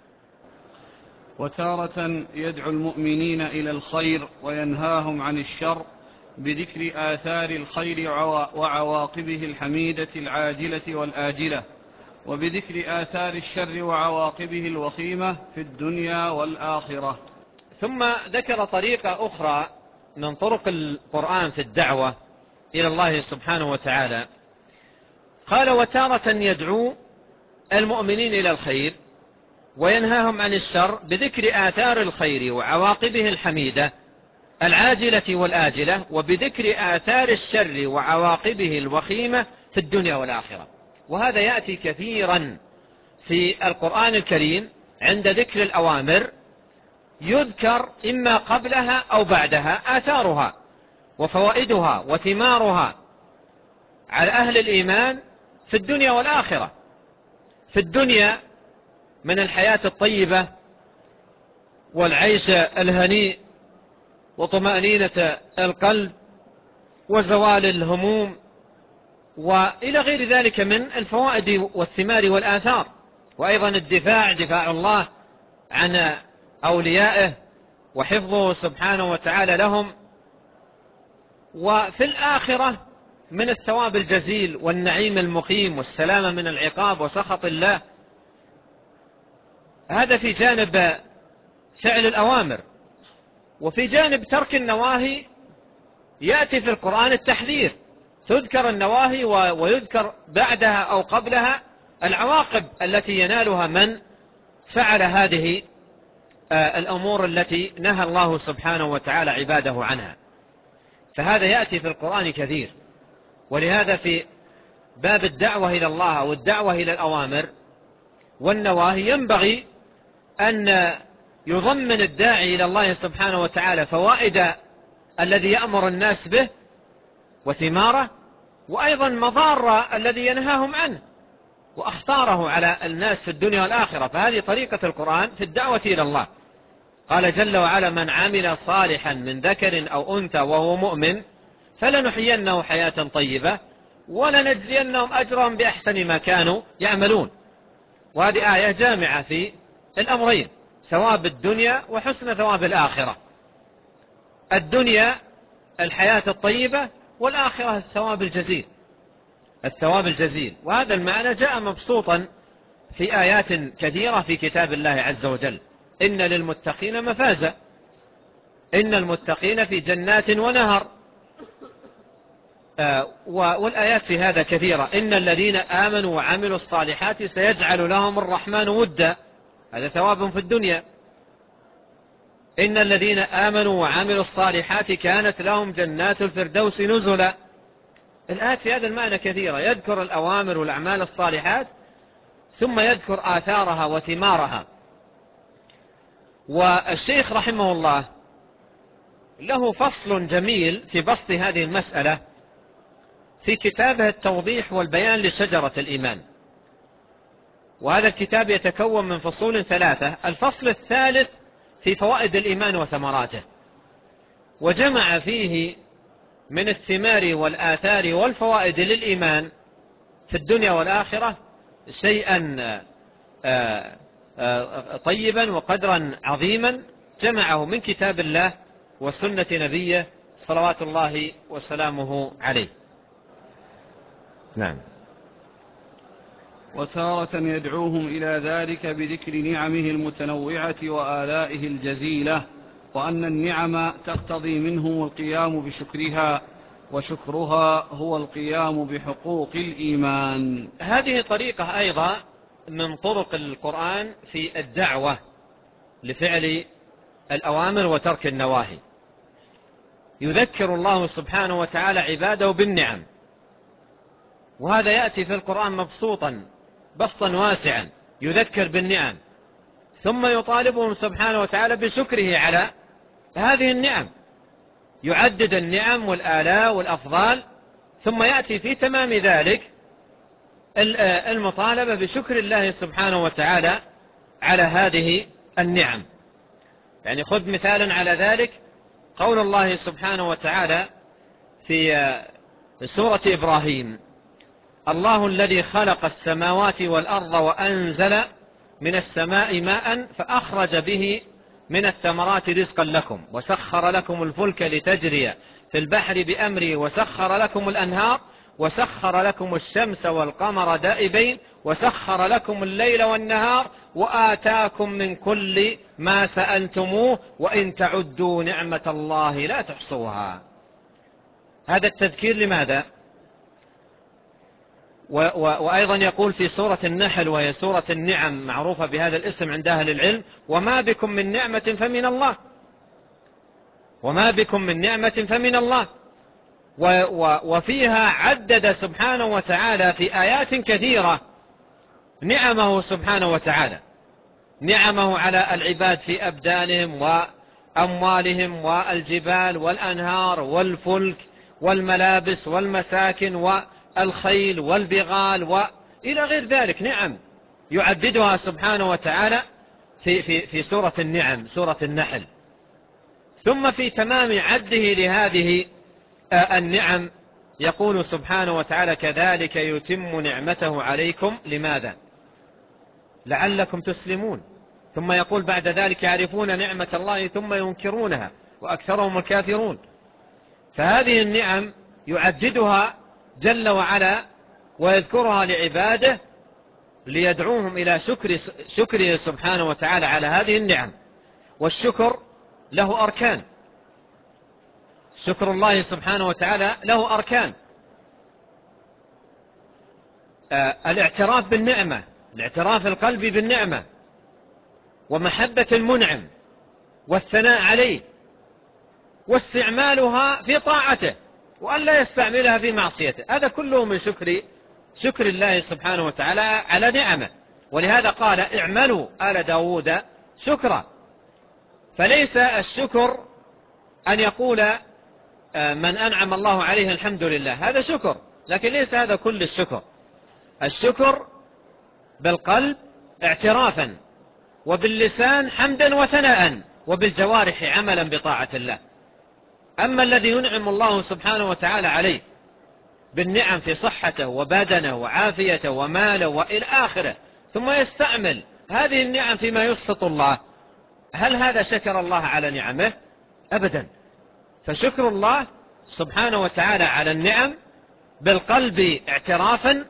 وتارة يدعو المؤمنين إلى الخير وينهاهم عن الشر بذكر آثار الخير وعواقبه الحميدة العاجلة والآجلة، وبذكر آثار الشر وعواقبه الوخيمة في الدنيا والآخرة. ثم ذكر طريقة أخرى من طرق القرآن في الدعوة إلى الله سبحانه وتعالى. قال: وتارة يدعو المؤمنين إلى الخير وينهاهم عن الشر بذكر آثار الخير وعواقبه الحميدة العاجلة والآجلة، وبذكر آثار الشر وعواقبه الوخيمة في الدنيا والآخرة. وهذا يأتي كثيرا في القرآن الكريم. عند ذكر الأوامر يذكر إما قبلها أو بعدها آثارها وفوائدها وثمارها على أهل الإيمان في الدنيا والآخرة. في الدنيا من الحياة الطيبة والعيش الهنيء وطمأنينة القلب وزوال الهموم وإلى غير ذلك من الفوائد والثمار والآثار. وأيضا دفاع الله عن أوليائه وحفظه سبحانه وتعالى لهم. وفي الآخرة من الثواب الجزيل والنعيم المقيم والسلامة من العقاب وسخط الله. هذا في جانب فعل الأوامر. وفي جانب ترك النواهي يأتي في القرآن التحذير، تذكر النواهي ويذكر بعدها أو قبلها العواقب التي ينالها من فعل هذه الأمور التي نهى الله سبحانه وتعالى عباده عنها. فهذا يأتي في القرآن كثير. ولهذا في باب الدعوة إلى الله أو الدعوة إلى الأوامر والنواهي ينبغي أن يضمن الداعي إلى الله سبحانه وتعالى فوائد الذي يأمر الناس به وثماره، وأيضا مضار الذي ينهاهم عنه وأخطاره على الناس في الدنيا والآخرة. فهذه طريقة القرآن في الدعوة إلى الله. قال جل وعلا: من عمل صالحا من ذكر أو أنثى وهو مؤمن فلنحيينه حياة طيبة ولنجزينهم أجرهم بأحسن ما كانوا يعملون. وهذه آية جامعة في الأمرين: ثواب الدنيا وحسن ثواب الآخرة. الدنيا الحياة الطيبة، والآخرة الثواب الجزيل. وهذا المعنى جاء مبسوطا في آيات كثيرة في كتاب الله عز وجل: إن للمتقين مفازة، إن المتقين في جنات ونهر. والآيات في هذا كثيرة: إن الذين آمنوا وعملوا الصالحات سيجعل لهم الرحمن ودا، هذا ثواب في الدنيا. إن الذين آمنوا وعملوا الصالحات كانت لهم جنات الفردوس نزلا. الآيات في هذا المعنى كثيرة، يذكر الأوامر والأعمال الصالحات ثم يذكر آثارها وثمارها. والشيخ رحمه الله له فصل جميل في بسط هذه المسألة في كتابه التوضيح والبيان لشجرة الإيمان. وهذا الكتاب يتكون من فصول 3. الفصل الثالث في فوائد الإيمان وثمراته، وجمع فيه من الثمار والآثار والفوائد للإيمان في الدنيا والآخرة شيئا طيبا وقدرا عظيما جمعه من كتاب الله وسنة نبيه صلوات الله وسلامه عليه. نعم. وتارة يدعوهم إلى ذلك بذكر نعمه المتنوعة وآلائه الجزيلة، وأن النعم تقتضي منهم القيام بشكرها، وشكرها هو القيام بحقوق الإيمان. هذه طريقة أيضا من طرق القرآن في الدعوة لفعل الأوامر وترك النواهي. يذكر الله سبحانه وتعالى عباده بالنعم، وهذا يأتي في القرآن مبسوطا بسطا واسعا، يذكر بالنعم ثم يطالبهم سبحانه وتعالى بشكره على هذه النعم، يعدد النعم والآلاء والأفضال، ثم يأتي في تمام ذلك المطالبة بشكر الله سبحانه وتعالى على هذه النعم. يعني خذ مثالا على ذلك قول الله سبحانه وتعالى في سورة إبراهيم: الله الذي خلق السماوات والأرض وأنزل من السماء ماء فأخرج به من الثمرات رزقا لكم وسخر لكم الفلك لتجري في البحر بأمره وسخر لكم الأنهار وسخر لكم الشمس والقمر دائبين وسخر لكم الليل والنهار وآتاكم من كل ما سألتموه وإن تعدوا نعمة الله لا تحصوها. هذا التذكير لماذا؟ وأيضا يقول في سورة النحل، وهي سورة النعم معروفة بهذا الاسم عند أهل العلم: وما بكم من نعمة فمن الله، وما بكم من نعمة فمن الله. وفيها عدد سبحانه وتعالى في آيات كثيرة نعمه سبحانه وتعالى، نعمه على العباد في أبدانهم وأموالهم والجبال والأنهار والفلك والملابس والمساكن والخيل والبغال وإلى غير ذلك، نعم يعددها سبحانه وتعالى في سورة النعم، سورة النحل. ثم في تمام عده لهذه النعم يقول سبحانه وتعالى كذلك يتم نعمته عليكم. لماذا؟ لعلكم تسلمون. ثم يقول بعد ذلك يعرفون نعمة الله ثم ينكرونها وأكثرهم الكافرون. فهذه النعم يعددها جل وعلا ويذكرها لعباده ليدعوهم إلى شكره سبحانه وتعالى على هذه النعم. والشكر له أركان، شكر الله سبحانه وتعالى له أركان. الاعتراف بالنعمة، الاعتراف القلبي بالنعمة، ومحبة المنعم، والثناء عليه، واستعمالها في طاعته، وأن لا يستعملها في معصيته. هذا كله من شكر الله سبحانه وتعالى على نعمه. ولهذا قال اعملوا آل داود شكرا. فليس الشكر أن يقول من أنعم الله عليه الحمد لله، هذا شكر، لكن ليس هذا كل الشكر. الشكر بالقلب اعترافا، وباللسان حمدا وثناء، وبالجوارح عملا بطاعة الله. أما الذي ينعم الله سبحانه وتعالى عليه بالنعم في صحته وبدنه وعافيته وماله وإلى آخره، ثم يستعمل هذه النعم فيما يسخط الله، هل هذا شكر الله على نعمه؟ أبدا. فشكر الله سبحانه وتعالى على النعم بالقلب اعترافا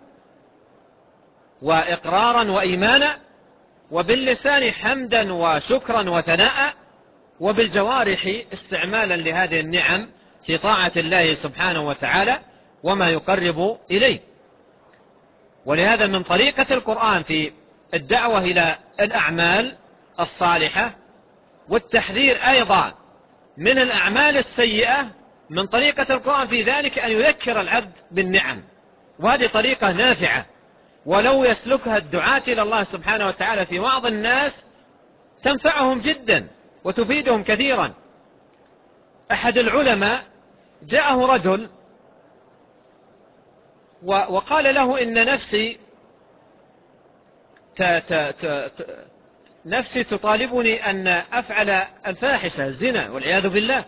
وإقرارا وإيمانا، وباللسان حمدا وشكرا وثناء، وبالجوارح استعمالا لهذه النعم في طاعة الله سبحانه وتعالى وما يقرب إليه. ولهذا من طريقة القرآن في الدعوة إلى الأعمال الصالحة والتحذير أيضا من الأعمال السيئة، من طريقة القرآن في ذلك أن يذكر العبد بالنعم. وهذه طريقة نافعة، ولو يسلكها الدعاة إلى الله سبحانه وتعالى في وعظ الناس تنفعهم جدا وتفيدهم كثيرا. أحد العلماء جاءه رجل وقال له إن نفسي تطالبني أن أفعل الفاحشة الزنا والعياذ بالله.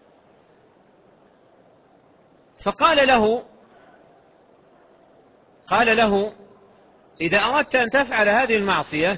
فقال له إذا أردت أن تفعل هذه المعصية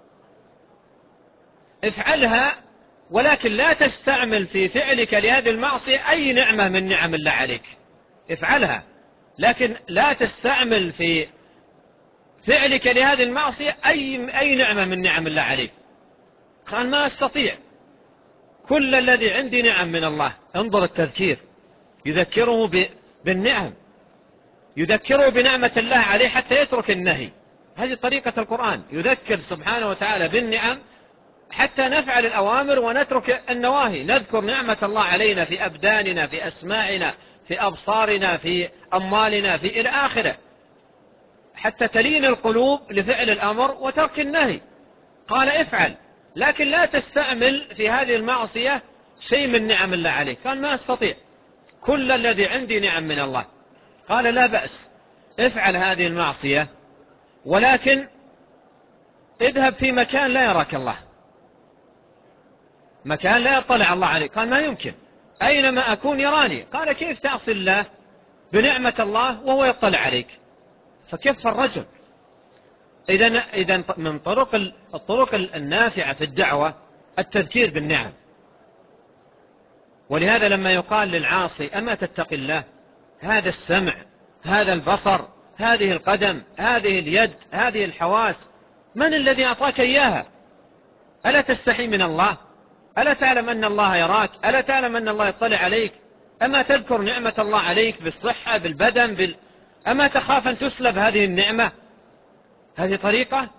افعلها، ولكن لا تستعمل في فعلك لهذه المعصية أي نعمة من نعم الله عليك. افعلها، لكن لا تستعمل في فعلك لهذه المعصية أي نعمة من نعم الله عليك. قال ما أستطيع، كل الذي عندي نعم من الله. انظر التذكير، يذكره بالنعم، يذكره بنعمة الله عليه حتى يترك النهي. هذه طريقة القرآن، يذكر سبحانه وتعالى بالنعم حتى نفعل الأوامر ونترك النواهي. نذكر نعمة الله علينا في أبداننا، في أسماعنا، في أبصارنا، في أموالنا، في إلى آخره، حتى تلين القلوب لفعل الأمر وترك النهي. قال افعل، لكن لا تستعمل في هذه المعصية شيء من نعم الله عليك. قال ما أستطيع، كل الذي عندي نعم من الله. قال لا بأس، افعل هذه المعصية، ولكن اذهب في مكان لا يراك الله، مكان لا يطلع الله عليك. قال ما يمكن، أينما أكون يراني. قال كيف تعصي الله بنعمة الله وهو يطلع عليك؟ فكف الرجل. إذن من الطرق النافعة في الدعوة التذكير بالنعم. ولهذا لما يقال للعاصي أما تتقي الله، هذا السمع، هذا البصر، هذه القدم، هذه اليد، هذه الحواس، من الذي أعطاك إياها؟ ألا تستحي من الله؟ ألا تعلم أن الله يراك؟ ألا تعلم أن الله يطلع عليك؟ أما تذكر نعمة الله عليك بالصحة، بالبدن، أما تخاف أن تسلب هذه النعمة؟ هذه طريقة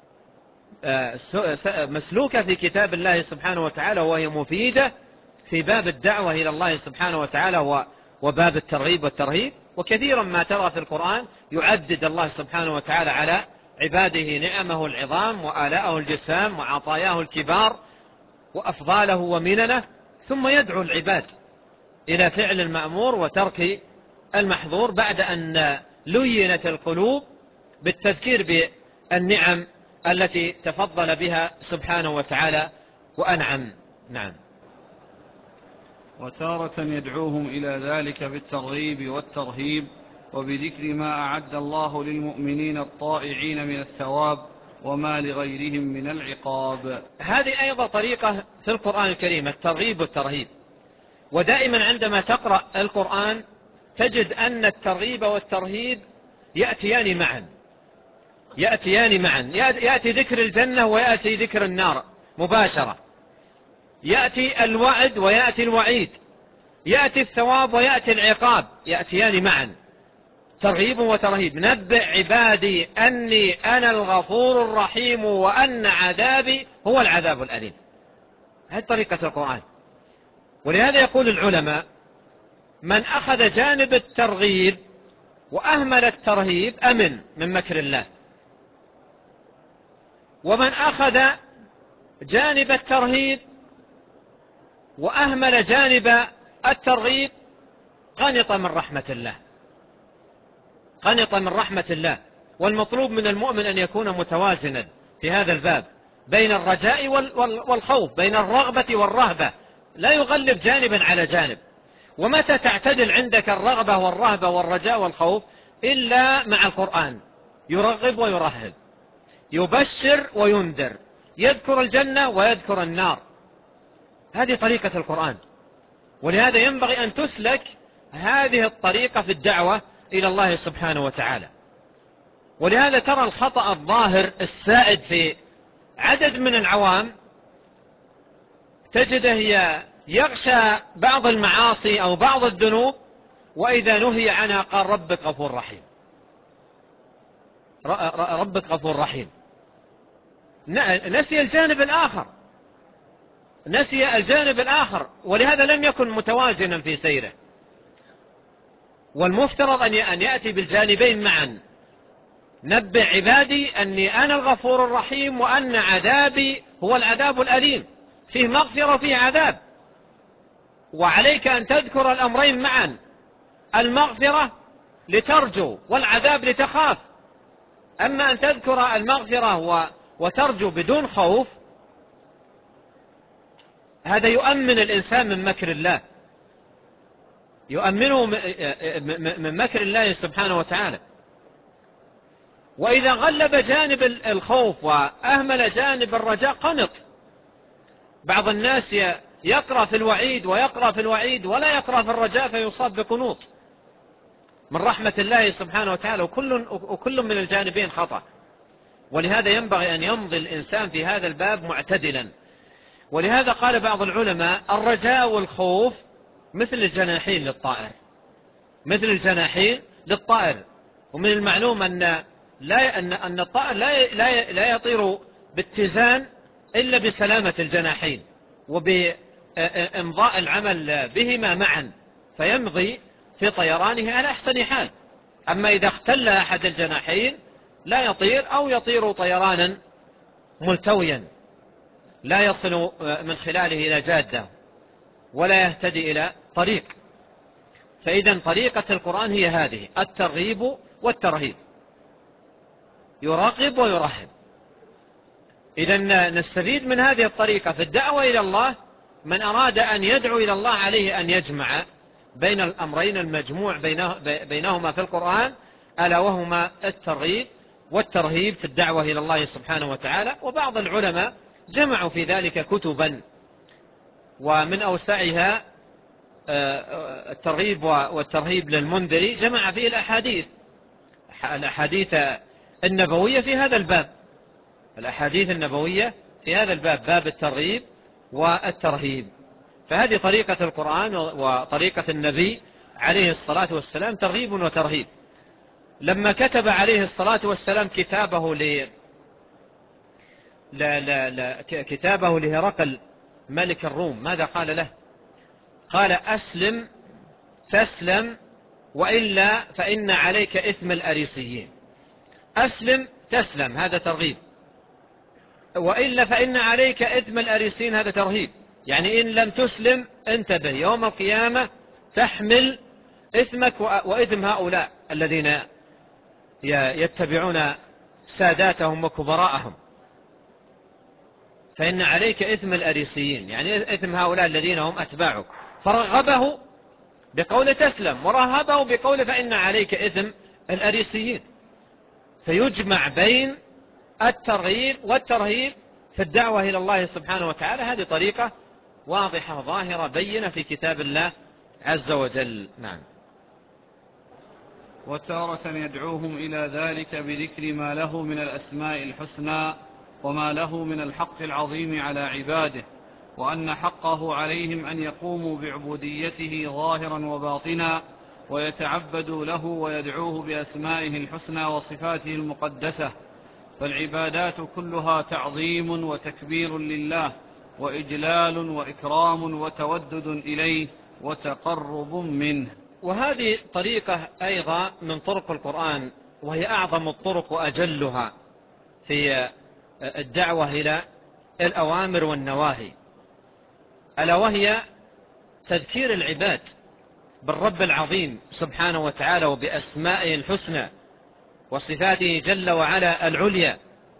مسلوكة في كتاب الله سبحانه وتعالى، وهي مفيدة في باب الدعوة إلى الله سبحانه وتعالى وباب الترغيب والترهيب. وكثيرا ما ترى في القرآن يعدد الله سبحانه وتعالى على عباده نعمه العظام وآلاءه الجسام وعطاياه الكبار وأفضاله ومننه، ثم يدعو العباد إلى فعل المأمور وترك المحظور بعد أن لينت القلوب بالتذكير بالنعم التي تفضل بها سبحانه وتعالى وأنعم. نعم. وتارة يدعوهم إلى ذلك بالترغيب والترهيب وبذكر ما أعد الله للمؤمنين الطائعين من الثواب وما لغيرهم من العقاب. هذه أيضا طريقة في القرآن الكريم، الترغيب والترهيب. ودائما عندما تقرأ القرآن تجد أن الترغيب والترهيب يأتيان معا، يأتي ذكر الجنة ويأتي ذكر النار مباشرة، يأتي الوعد ويأتي الوعيد، يأتي الثواب ويأتي العقاب، يأتيان معا، ترغيب وترهيب. نبئ عبادي أني أنا الغفور الرحيم وأن عذابي هو العذاب الأليم. هذه طريقة القرآن. ولهذا يقول العلماء: من أخذ جانب الترغيب وأهمل الترهيب أمن من مكر الله، ومن أخذ جانب الترهيب وأهمل جانب الترغيب قنط من رحمة الله، قنط من رحمة الله. والمطلوب من المؤمن أن يكون متوازنا في هذا الباب بين الرجاء والخوف، بين الرغبة والرهبة، لا يغلب جانبا على جانب. ومتى تعتدل عندك الرغبة والرهبة والرجاء والخوف إلا مع القرآن، يرغب ويرهب، يبشر وينذر، يذكر الجنة ويذكر النار. هذه طريقة القرآن. ولهذا ينبغي أن تسلك هذه الطريقة في الدعوة إلى الله سبحانه وتعالى. ولهذا ترى الخطأ الظاهر السائد في عدد من العوام، تجده يغشى بعض المعاصي أو بعض الذنوب، وإذا نهي عنها قال ربك غفور رحيم، ربك غفور رحيم. نسي الجانب الآخر، نسي الجانب الآخر، ولهذا لم يكن متوازنا في سيره. والمفترض أن يأتي بالجانبين معا. نبئ عبادي أني أنا الغفور الرحيم وأن عذابي هو العذاب الأليم، فيه مغفرة وفيه عذاب. وعليك أن تذكر الأمرين معا، المغفرة لترجو والعذاب لتخاف. أما أن تذكر المغفرة وترجو بدون خوف، هذا يؤمن الإنسان من مكر الله، يؤمنه من مكر الله سبحانه وتعالى. وإذا غلب جانب الخوف وأهمل جانب الرجاء قنط. بعض الناس يقرأ في الوعيد ويقرأ في الوعيد ولا يقرأ في الرجاء، فيصاب بقنوط من رحمة الله سبحانه وتعالى. وكل من الجانبين خطأ. ولهذا ينبغي أن يمضي الإنسان في هذا الباب معتدلا. ولهذا قال بعض العلماء: الرجاء والخوف مثل الجناحين للطائر، مثل الجناحين للطائر. ومن المعلوم أن الطائر لا يطير باتزان إلا بسلامة الجناحين وبإمضاء العمل بهما معا، فيمضي في طيرانه على أحسن حال. أما إذا اختل أحد الجناحين لا يطير، أو يطير طيرانا ملتويا لا يصل من خلاله إلى جادة ولا يهتدي إلى طريق. فإذا طريقة القرآن هي هذه: الترغيب والترهيب، يرغب ويرهب. إذا نستفيد من هذه الطريقة في الدعوة إلى الله. من أراد أن يدعو إلى الله عليه أن يجمع بين الأمرين المجموع بينهما في القرآن، ألا وهما الترغيب والترهيب في الدعوة إلى الله سبحانه وتعالى. وبعض العلماء جمعوا في ذلك كتبا، ومن أوسعها الترغيب والترهيب للمنذري، جمع فيه الأحاديث النبوية في هذا الباب، الأحاديث النبوية في هذا الباب، باب الترغيب والترهيب. فهذه طريقة القرآن وطريقة النبي عليه الصلاة والسلام، ترغيب وترهيب. لما كتب عليه الصلاة والسلام كتابه لهرقل ملك الروم، ماذا قال له؟ قال: أسلم تسلم، وإلا فإن عليك إثم الأريسيين. أسلم تسلم، هذا ترغيب، وإلا فإن عليك إثم الأريسيين، هذا ترهيب. يعني إن لم تسلم انتبه، يوم القيامة تحمل إثمك وإثم هؤلاء الذين يتبعون ساداتهم وكبراءهم. فإن عليك إثم الأريسيين، يعني إثم هؤلاء الذين هم أتباعك. فرغبه بقول تسلم، ورهبه بقول فإن عليك إثم الأريسيين. فيجمع بين الترغيب والترهيب في الدعوة إلى الله سبحانه وتعالى. هذه طريقة واضحة ظاهرة بينة في كتاب الله عز وجل. نعم. وتارة يدعوهم إلى ذلك بذكر ما له من الأسماء الحسنى وما له من الحق العظيم على عباده، وأن حقه عليهم أن يقوموا بعبوديته ظاهرا وباطنا، ويتعبدوا له ويدعوه بأسمائه الحسنى وصفاته المقدسة. فالعبادات كلها تعظيم وتكبير لله، وإجلال وإكرام وتودد إليه وتقرب منه. وهذه طريقة أيضا من طرق القرآن، وهي أعظم الطرق وأجلها في الدعوة إلى الأوامر والنواهي، ألا وهي تذكير العباد بالرب العظيم سبحانه وتعالى وبأسمائه الحسنى وصفاته جل وعلا العليا،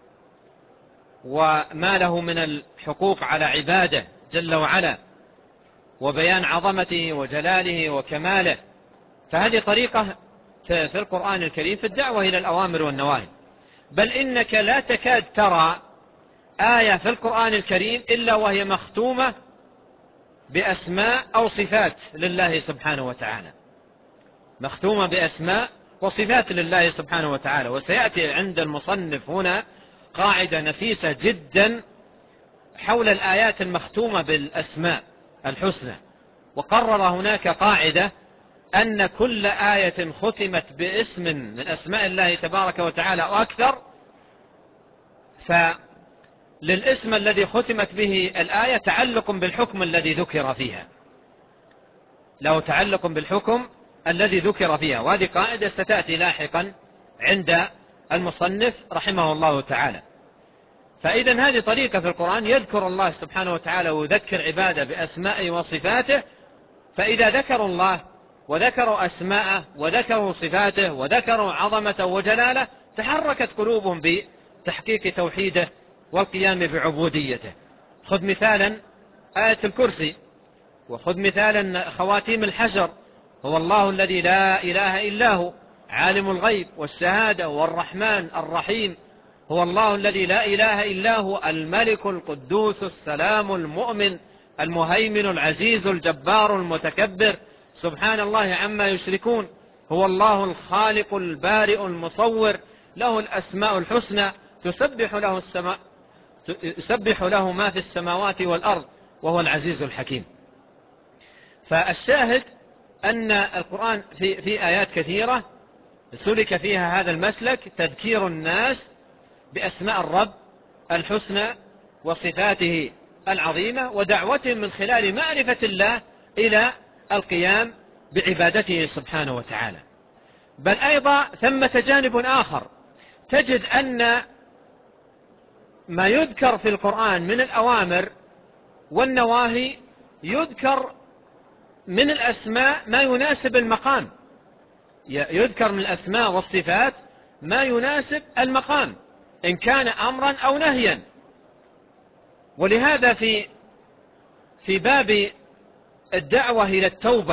وما له من الحقوق على عباده جل وعلا، وبيان عظمته وجلاله وكماله. فهذه طريقة في القرآن الكريم في الدعوة إلى الأوامر والنواهي. بل إنك لا تكاد ترى آية في القرآن الكريم إلا وهي مختومة بأسماء أو صفات لله سبحانه وتعالى، مختومة بأسماء وصفات لله سبحانه وتعالى. وسيأتي عند المصنف هنا قاعدة نفيسة جدا حول الآيات المختومة بالأسماء الحسنى. وقرر هناك قاعدة أن كل آية ختمت باسم من أسماء الله تبارك وتعالى أو أكثر، فللاسم الذي ختمت به الآية تعلق بالحكم الذي ذكر فيها، له تعلق بالحكم الذي ذكر فيها. وهذه قاعدة ستأتي لاحقا عند المصنف رحمه الله تعالى. فإذا هذه طريقة في القرآن، يذكر الله سبحانه وتعالى ويذكر عباده بأسمائه وصفاته، فإذا ذكروا الله وذكروا أسماءه وذكروا صفاته وذكروا عظمته وجلاله تحركت قلوبهم بتحقيق توحيده والقيام بعبوديته. خذ مثالا آية الكرسي، وخذ مثالا خواتيم الحشر: هو الله الذي لا إله إلا هو عالم الغيب والشهادة والرحمن الرحيم. هو الله الذي لا إله إلا هو الملك القدوس السلام المؤمن المهيمن العزيز الجبار المتكبر سبحان الله عما يشركون. هو الله الخالق البارئ المصور، له الأسماء الحسنى، يسبح له ما في السماوات والأرض وهو العزيز الحكيم. فالشاهد أن القرآن في آيات كثيرة سلك فيها هذا المسلك، تذكير الناس بأسماء الرب الحسنى وصفاته العظيمة، ودعوتهم من خلال معرفة الله إلى القيام بعبادته سبحانه وتعالى. بل أيضا ثمة جانب آخر، تجد أن ما يذكر في القرآن من الأوامر والنواهي يذكر من الأسماء ما يناسب المقام، يذكر من الأسماء والصفات ما يناسب المقام إن كان أمرا أو نهيا. ولهذا في باب الدعوة إلى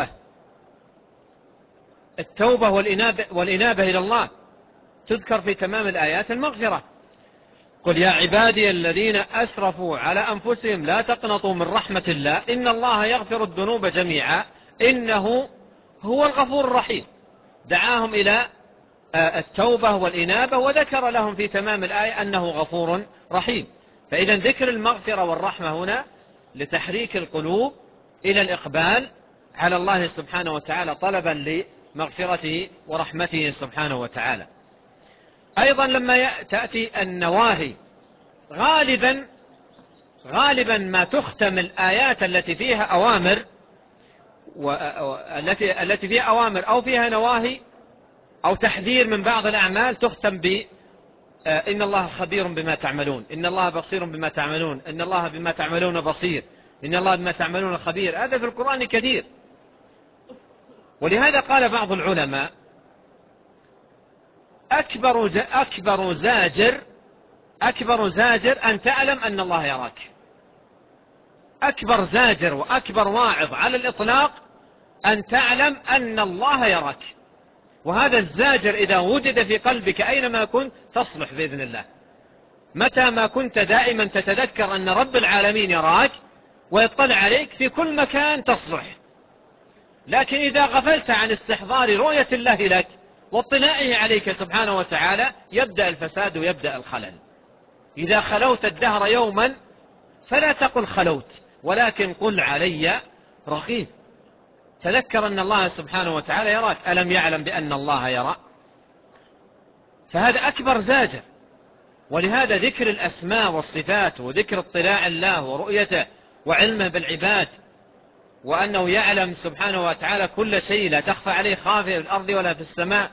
التوبة والإنابة إلى الله تذكر في تمام الآيات المغفرة: قل يا عبادي الذين أسرفوا على أنفسهم لا تقنطوا من رحمة الله إن الله يغفر الذنوب جميعا إنه هو الغفور الرحيم. دعاهم إلى التوبة والإنابة، وذكر لهم في تمام الآية أنه غفور رحيم. فإذا ذكر المغفرة والرحمة هنا لتحريك القلوب إلى الإقبال على الله سبحانه وتعالى طلبا لمغفرته ورحمته سبحانه وتعالى. أيضا لما تأتي النواهي، غالبا ما تختم الآيات التي فيها أوامر التي فيها أوامر أو فيها نواهي أو تحذير من بعض الأعمال تختم إن الله خبير بما تعملون، إن الله بصير بما تعملون، إن الله بما تعملون بصير، إن الله بما تعملون خبير. هذا في القرآن كثير. ولهذا قال بعض العلماء: أكبر زاجر أن تعلم أن الله يراك. أكبر زاجر وأكبر واعظ على الإطلاق أن تعلم أن الله يراك. وهذا الزاجر إذا وجد في قلبك أينما كنت تصلح بإذن الله. متى ما كنت دائما تتذكر أن رب العالمين يراك ويطلع عليك في كل مكان تصلح. لكن إذا غفلت عن استحضار رؤية الله لك واطلاعه عليك سبحانه وتعالى يبدأ الفساد ويبدأ الخلل. إذا خلوت الدهر يوما فلا تقل خلوت، ولكن قل علي رقيب. تذكر أن الله سبحانه وتعالى يراك. ألم يعلم بأن الله يرى؟ فهذا أكبر زاجر. ولهذا ذكر الأسماء والصفات وذكر اطلاع الله ورؤيته وعلمه بالعباد وأنه يعلم سبحانه وتعالى كل شيء لا تخفى عليه خافية في الأرض ولا في السماء،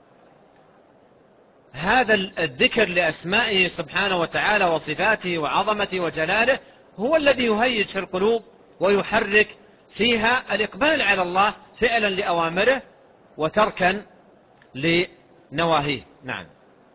هذا الذكر لأسمائه سبحانه وتعالى وصفاته وعظمته وجلاله هو الذي يهيج في القلوب ويحرك فيها الإقبال على الله فعلا لأوامره وتركا لنواهيه. نعم.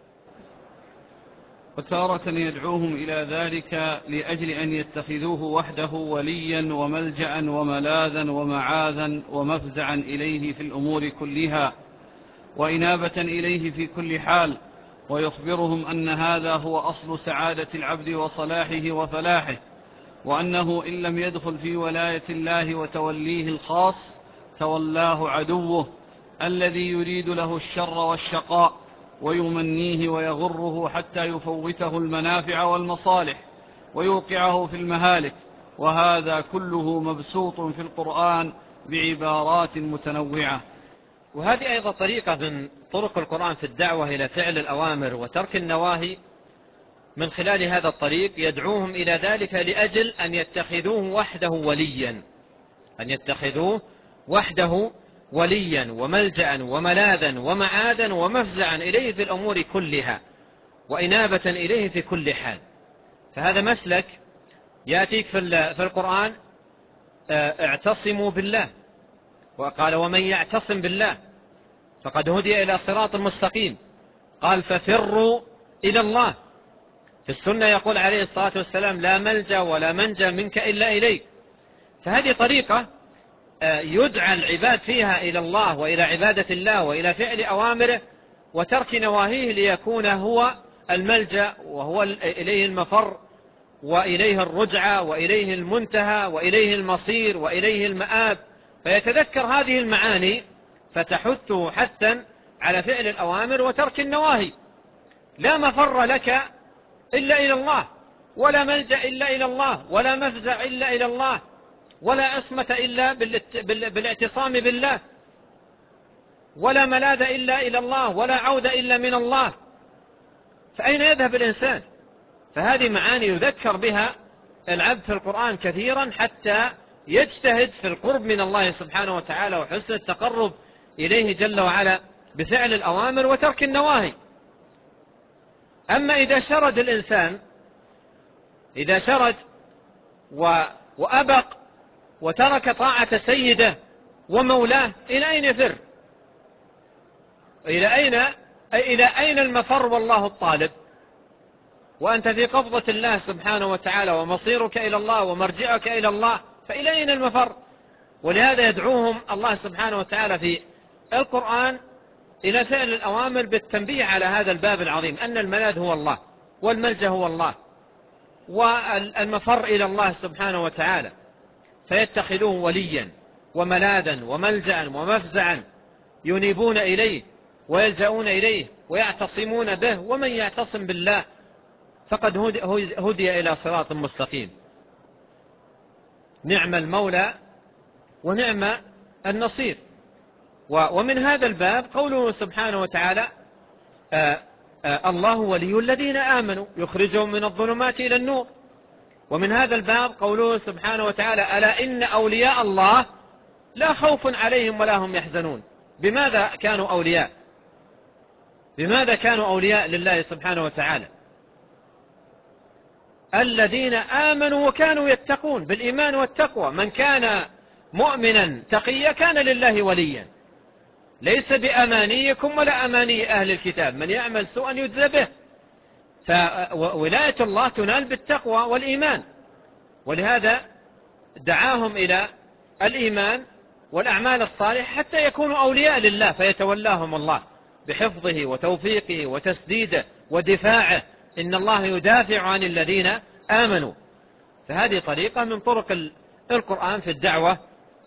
وتارة يدعوهم إلى ذلك لأجل أن يتخذوه وحده وليا وملجأ وملاذا ومعاذا ومفزعا إليه في الأمور كلها وإنابة إليه في كل حال، ويخبرهم أن هذا هو أصل سعادة العبد وصلاحه وفلاحه، وأنه إن لم يدخل في ولاية الله وتوليه الخاص تولاه عدوه الذي يريد له الشر والشقاء ويمنيه ويغره حتى يفوته المنافع والمصالح ويوقعه في المهالك. وهذا كله مبسوط في القرآن بعبارات متنوعة. وهذه أيضا طريقة من طرق القرآن في الدعوة إلى فعل الأوامر وترك النواهي. من خلال هذا الطريق يدعوهم إلى ذلك لأجل أن يتخذوه وحده وليا، أن يتخذوه وحده وليا وملجأ وملاذا ومعاذا ومفزعا إليه في الأمور كلها وإنابة إليه في كل حال. فهذا مسلك يأتيك في القرآن اعتصموا بالله، وقال ومن يعتصم بالله فقد هدي إلى صراط مستقيم. قال ففروا إلى الله. في السنة يقول عليه الصلاة والسلام لا ملجأ ولا منجا منك إلا إليك. فهذه طريقة يدعى العباد فيها إلى الله وإلى عبادة الله وإلى فعل أوامره وترك نواهيه ليكون هو الملجأ وهو إليه المفر وإليه الرجعة وإليه المنتهى وإليه المصير وإليه المآب. فيتذكر هذه المعاني فتحثه حثا على فعل الأوامر وترك النواهي. لا مفر لك إلا إلى الله، ولا ملجأ إلا إلى الله، ولا مفزع إلا إلى الله، ولا عصمة إلا بالاعتصام بالله، ولا ملاذ إلا إلى الله، ولا عودة إلا من الله. فأين يذهب الإنسان؟ فهذه معاني يذكر بها العبد في القرآن كثيرا حتى يجتهد في القرب من الله سبحانه وتعالى وحسن التقرب إليه جل وعلا بفعل الأوامر وترك النواهي. أما إذا شرد الإنسان، إذا شرد وأبق وترك طاعة سيده ومولاه، إلى أين يفر؟ إلى أين المفر والله الطالب؟ وأنت في قبضة الله سبحانه وتعالى ومصيرك إلى الله ومرجعك إلى الله، فإلى أين المفر؟ ولهذا يدعوهم الله سبحانه وتعالى في القرآن إلى فعل الأوامر بالتنبيه على هذا الباب العظيم، أن الملاذ هو الله والملجأ هو الله والمفر إلى الله سبحانه وتعالى. فيتخذوه وليا وملاذا وملجأ ومفزعا ينيبون إليه ويلجؤون إليه ويعتصمون به. ومن يعتصم بالله فقد هدي إلى صراط مستقيم. نعم المولى ونعم النصير. ومن هذا الباب قوله سبحانه وتعالى الله ولي الذين آمنوا يخرجهم من الظلمات إلى النور. ومن هذا الباب قوله سبحانه وتعالى ألا إن أولياء الله لا خوف عليهم ولا هم يحزنون. بماذا كانوا أولياء؟ بماذا كانوا أولياء لله سبحانه وتعالى؟ الذين آمنوا وكانوا يتقون بالإيمان والتقوى. من كان مؤمنا تقيا كان لله وليا، ليس بأمانيكم ولا أماني أهل الكتاب، من يعمل سوءا يجزى به. فولاية الله تنال بالتقوى والإيمان. ولهذا دعاهم إلى الإيمان والأعمال الصالحة حتى يكونوا أولياء لله، فيتولاهم الله بحفظه وتوفيقه وتسديده ودفاعه. إن الله يدافع عن الذين آمنوا. فهذه طريقة من طرق القرآن في الدعوة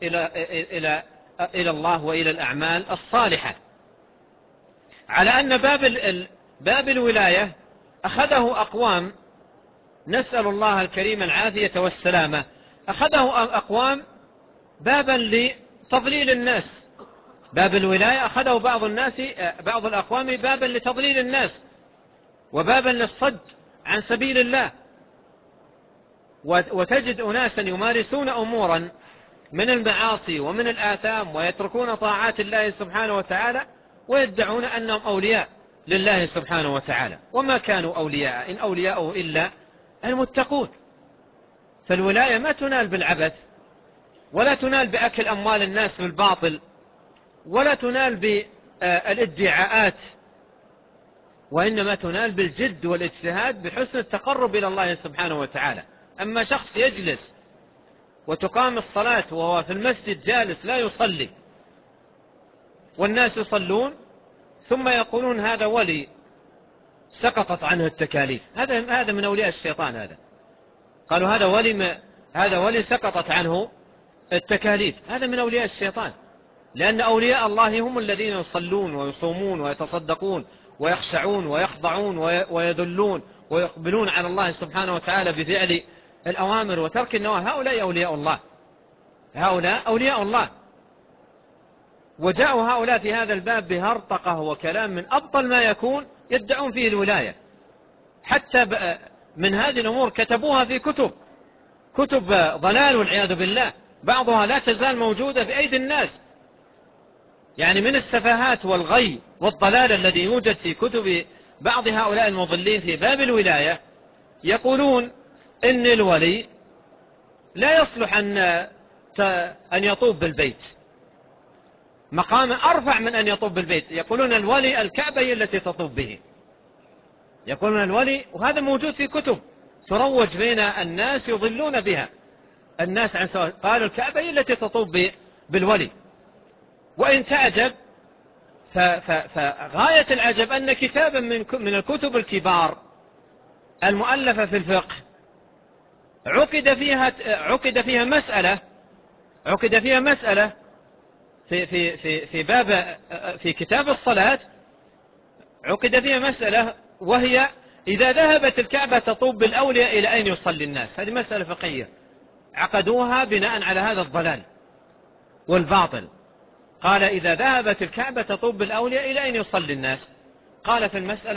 إلى الله وإلى الأعمال الصالحة. على أن باب الولاية أخذه أقوام، نسأل الله الكريم العافية والسلامة، أخذه أقوام بابا لتضليل الناس. باب الولاية أخذه بعض الأقوام بابا لتضليل الناس وبابا للصد عن سبيل الله. وتجد أناسا يمارسون أمورا من المعاصي ومن الآثام ويتركون طاعات الله سبحانه وتعالى ويدعون أنهم أولياء لله سبحانه وتعالى، وما كانوا أولياء، إن أولياءه إلا المتقون. فالولاية ما تنال بالعبث، ولا تنال بأكل أموال الناس بالباطل، ولا تنال بالادعاءات، وإنما تنال بالجد والاجتهاد بحسن التقرب إلى الله سبحانه وتعالى. أما شخص يجلس وتقام الصلاة وهو في المسجد جالس لا يصلي والناس يصلون، ثم يقولون هذا ولي سقطت عنه التكاليف، هذا من أولياء الشيطان. هذا قالوا هذا ولي سقطت عنه التكاليف، هذا من أولياء الشيطان. لأن أولياء الله هم الذين يصلون ويصومون ويتصدقون ويخشعون ويخضعون ويذلون ويقبلون على الله سبحانه وتعالى بفعل الأوامر وترك النواهي. هؤلاء أولياء الله، هؤلاء أولياء الله. وجاءوا هؤلاء في هذا الباب بهرطقة وكلام من أبطل ما يكون يدعون فيه الولاية. حتى من هذه الأمور كتبوها في كتب ضلال والعياذ بالله، بعضها لا تزال موجودة في أيدي الناس. يعني من السفاهات والغي والضلال الذي يوجد في كتب بعض هؤلاء المضلين في باب الولاية، يقولون إن الولي لا يصلح أن يطوف بالبيت، مقام أرفع من أن يطوف بالبيت. يقولون الولي الكعبة هي التي تطوف به، يقولون الولي، وهذا موجود في كتب تروج بين الناس يضلون بها الناس عن سواء. قالوا الكعبة هي التي تطوف بالولي. وإن تعجب فغاية العجب أن كتابا من الكتب الكبار المؤلفة في الفقه عقد فيها مسألة في كتاب الصلاة، عقد فيها مسألة، وهي إذا ذهبت الكعبة تطوف بالأولياء إلى أين يصلي الناس. هذه مسألة فقهية عقدوها بناء على هذا الضلال والباطل. قال إذا ذهبت الكعبة تطوف بالأولياء إلى أين يصلي الناس؟ قال في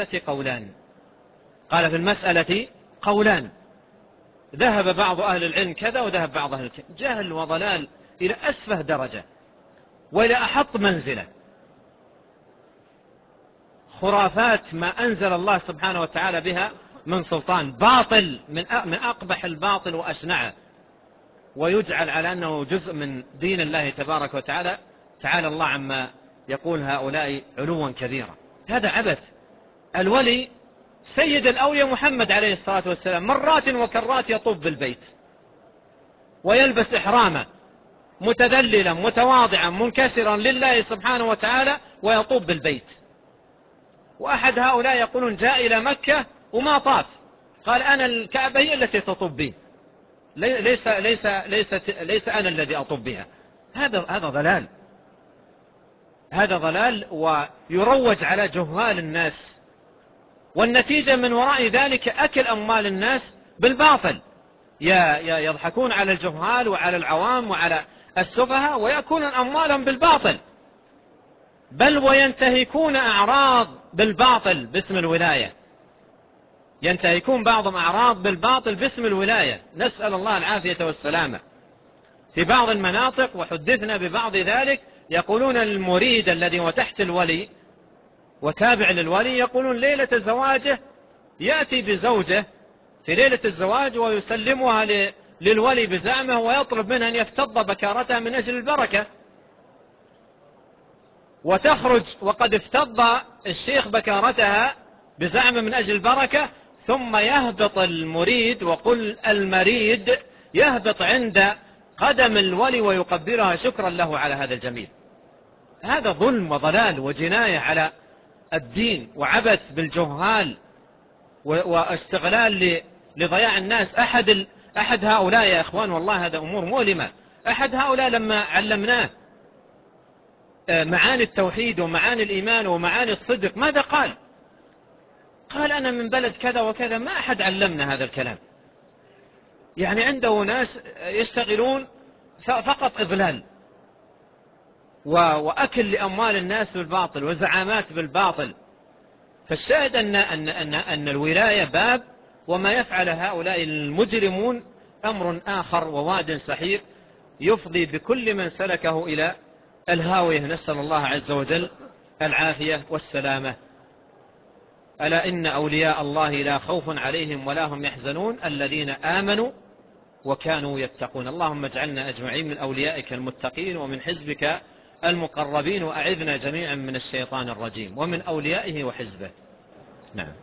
المسألة قولان، ذهب بعض أهل العلم كذا وذهب بعض أهل العلم. جهل وضلال إلى أسفه درجة وإلى أحط منزلة، خرافات ما أنزل الله سبحانه وتعالى بها من سلطان، باطل من أقبح الباطل وأشنعه، ويجعل على أنه جزء من دين الله تبارك وتعالى. تعالى الله عما يقول هؤلاء علوا كبيرا. هذا عبث. الولي سيد الأولياء محمد عليه الصلاة والسلام مرات وكرات يطوف بالبيت ويلبس إحرامه متذللا متواضعا منكسرا لله سبحانه وتعالى ويطوف بالبيت. وأحد هؤلاء يقولون جاء إلى مكة وما طاف، قال أنا الكعبة هي التي تطوف بي، ليس أنا الذي أطوف بها. هذا ضلال ويروج على جهال الناس، والنتيجة من وراء ذلك أكل أموال الناس بالباطل. يضحكون على الجهال وعلى العوام وعلى السفهاء ويأكلون أموالهم بالباطل، بل وينتهكون أعراض بالباطل باسم الولاية. ينتهكون بعضهم أعراض بالباطل باسم الولاية، نسأل الله العافية والسلامة. في بعض المناطق وحدثنا ببعض ذلك يقولون المريد الذي هو تحت الولي وتابع للولي، يقولون ليلة زواجه يأتي بزوجه في ليلة الزواج ويسلمها للولي بزعمه ويطلب منه أن يفتض بكارتها من أجل البركة، وتخرج وقد افتض الشيخ بكارتها بزعمه من أجل البركة، ثم يهبط المريد وقل المريد يهبط عند قدم الولي ويقبلها شكرا له على هذا الجميل. هذا ظلم وضلال وجناية على الدين وعبث بالجهال واستغلال لضياع الناس. أحد هؤلاء يا إخوان والله هذا أمور مؤلمة. أحد هؤلاء لما علمناه معاني التوحيد ومعاني الإيمان ومعاني الصدق ماذا قال؟ قال أنا من بلد كذا وكذا، ما أحد علمنا هذا الكلام. يعني عنده ناس يشتغلون فقط إضلال وأكل لأموال الناس بالباطل وزعامات بالباطل. فالشاهد أن الولاية باب، وما يفعل هؤلاء المجرمون أمر آخر وواد سحيق يفضي بكل من سلكه إلى الهاوية. نسأل الله عز وجل العافية والسلامة. ألا إن أولياء الله لا خوف عليهم ولا هم يحزنون الذين آمنوا وكانوا يتقون. اللهم اجعلنا أجمعين من أوليائك المتقين ومن حزبك المقربين، وأعذنا جميعا من الشيطان الرجيم ومن أوليائه وحزبه. نعم.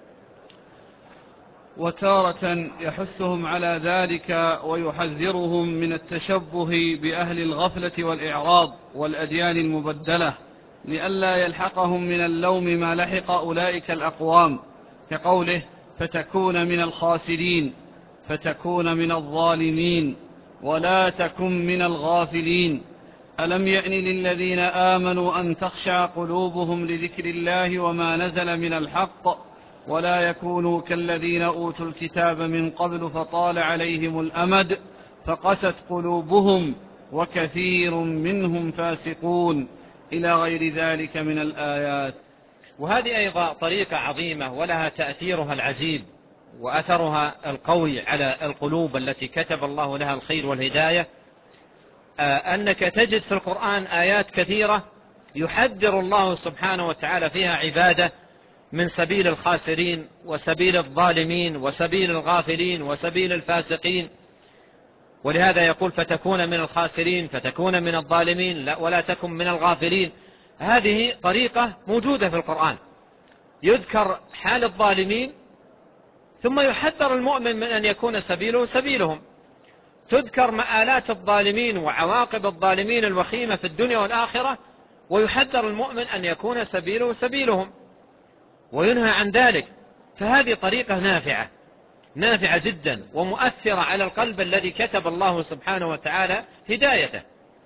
وتارة يحثهم على ذلك ويحذرهم من التشبه بأهل الغفلة والإعراض والأديان المبدلة لئلا يلحقهم من اللوم ما لحق أولئك الأقوام، كقوله فتكون من الخاسرين، فتكون من الظالمين، ولا تكن من الغافلين. ألم يأن للذين آمنوا أن تخشع قلوبهم لذكر الله وما نزل من الحق ولا يكونوا كالذين أوتوا الكتاب من قبل فطال عليهم الأمد فقست قلوبهم وكثير منهم فاسقون، إلى غير ذلك من الآيات. وهذه أيضا طريقة عظيمة ولها تأثيرها العجيب وأثرها القوي على القلوب التي كتب الله لها الخير والهداية. أنك تجد في القرآن آيات كثيرة يحذر الله سبحانه وتعالى فيها عباده من سبيل الخاسرين وسبيل الظالمين وسبيل الغافلين وسبيل الفاسقين. ولهذا يقول فتكون من الخاسرين، فتكون من الظالمين، لا ولا تكن من الغافلين. هذه طريقة موجودة في القرآن، يذكر حال الظالمين ثم يحذر المؤمن من أن يكون سبيله سبيلهم. تذكر مآلات الظالمين وعواقب الظالمين الوخيمة في الدنيا والآخرة، ويحذر المؤمن أن يكون سبيله سبيلهم وينهى عن ذلك. فهذه طريقة نافعة جدا ومؤثرة على القلب الذي كتب الله سبحانه وتعالى هدايته.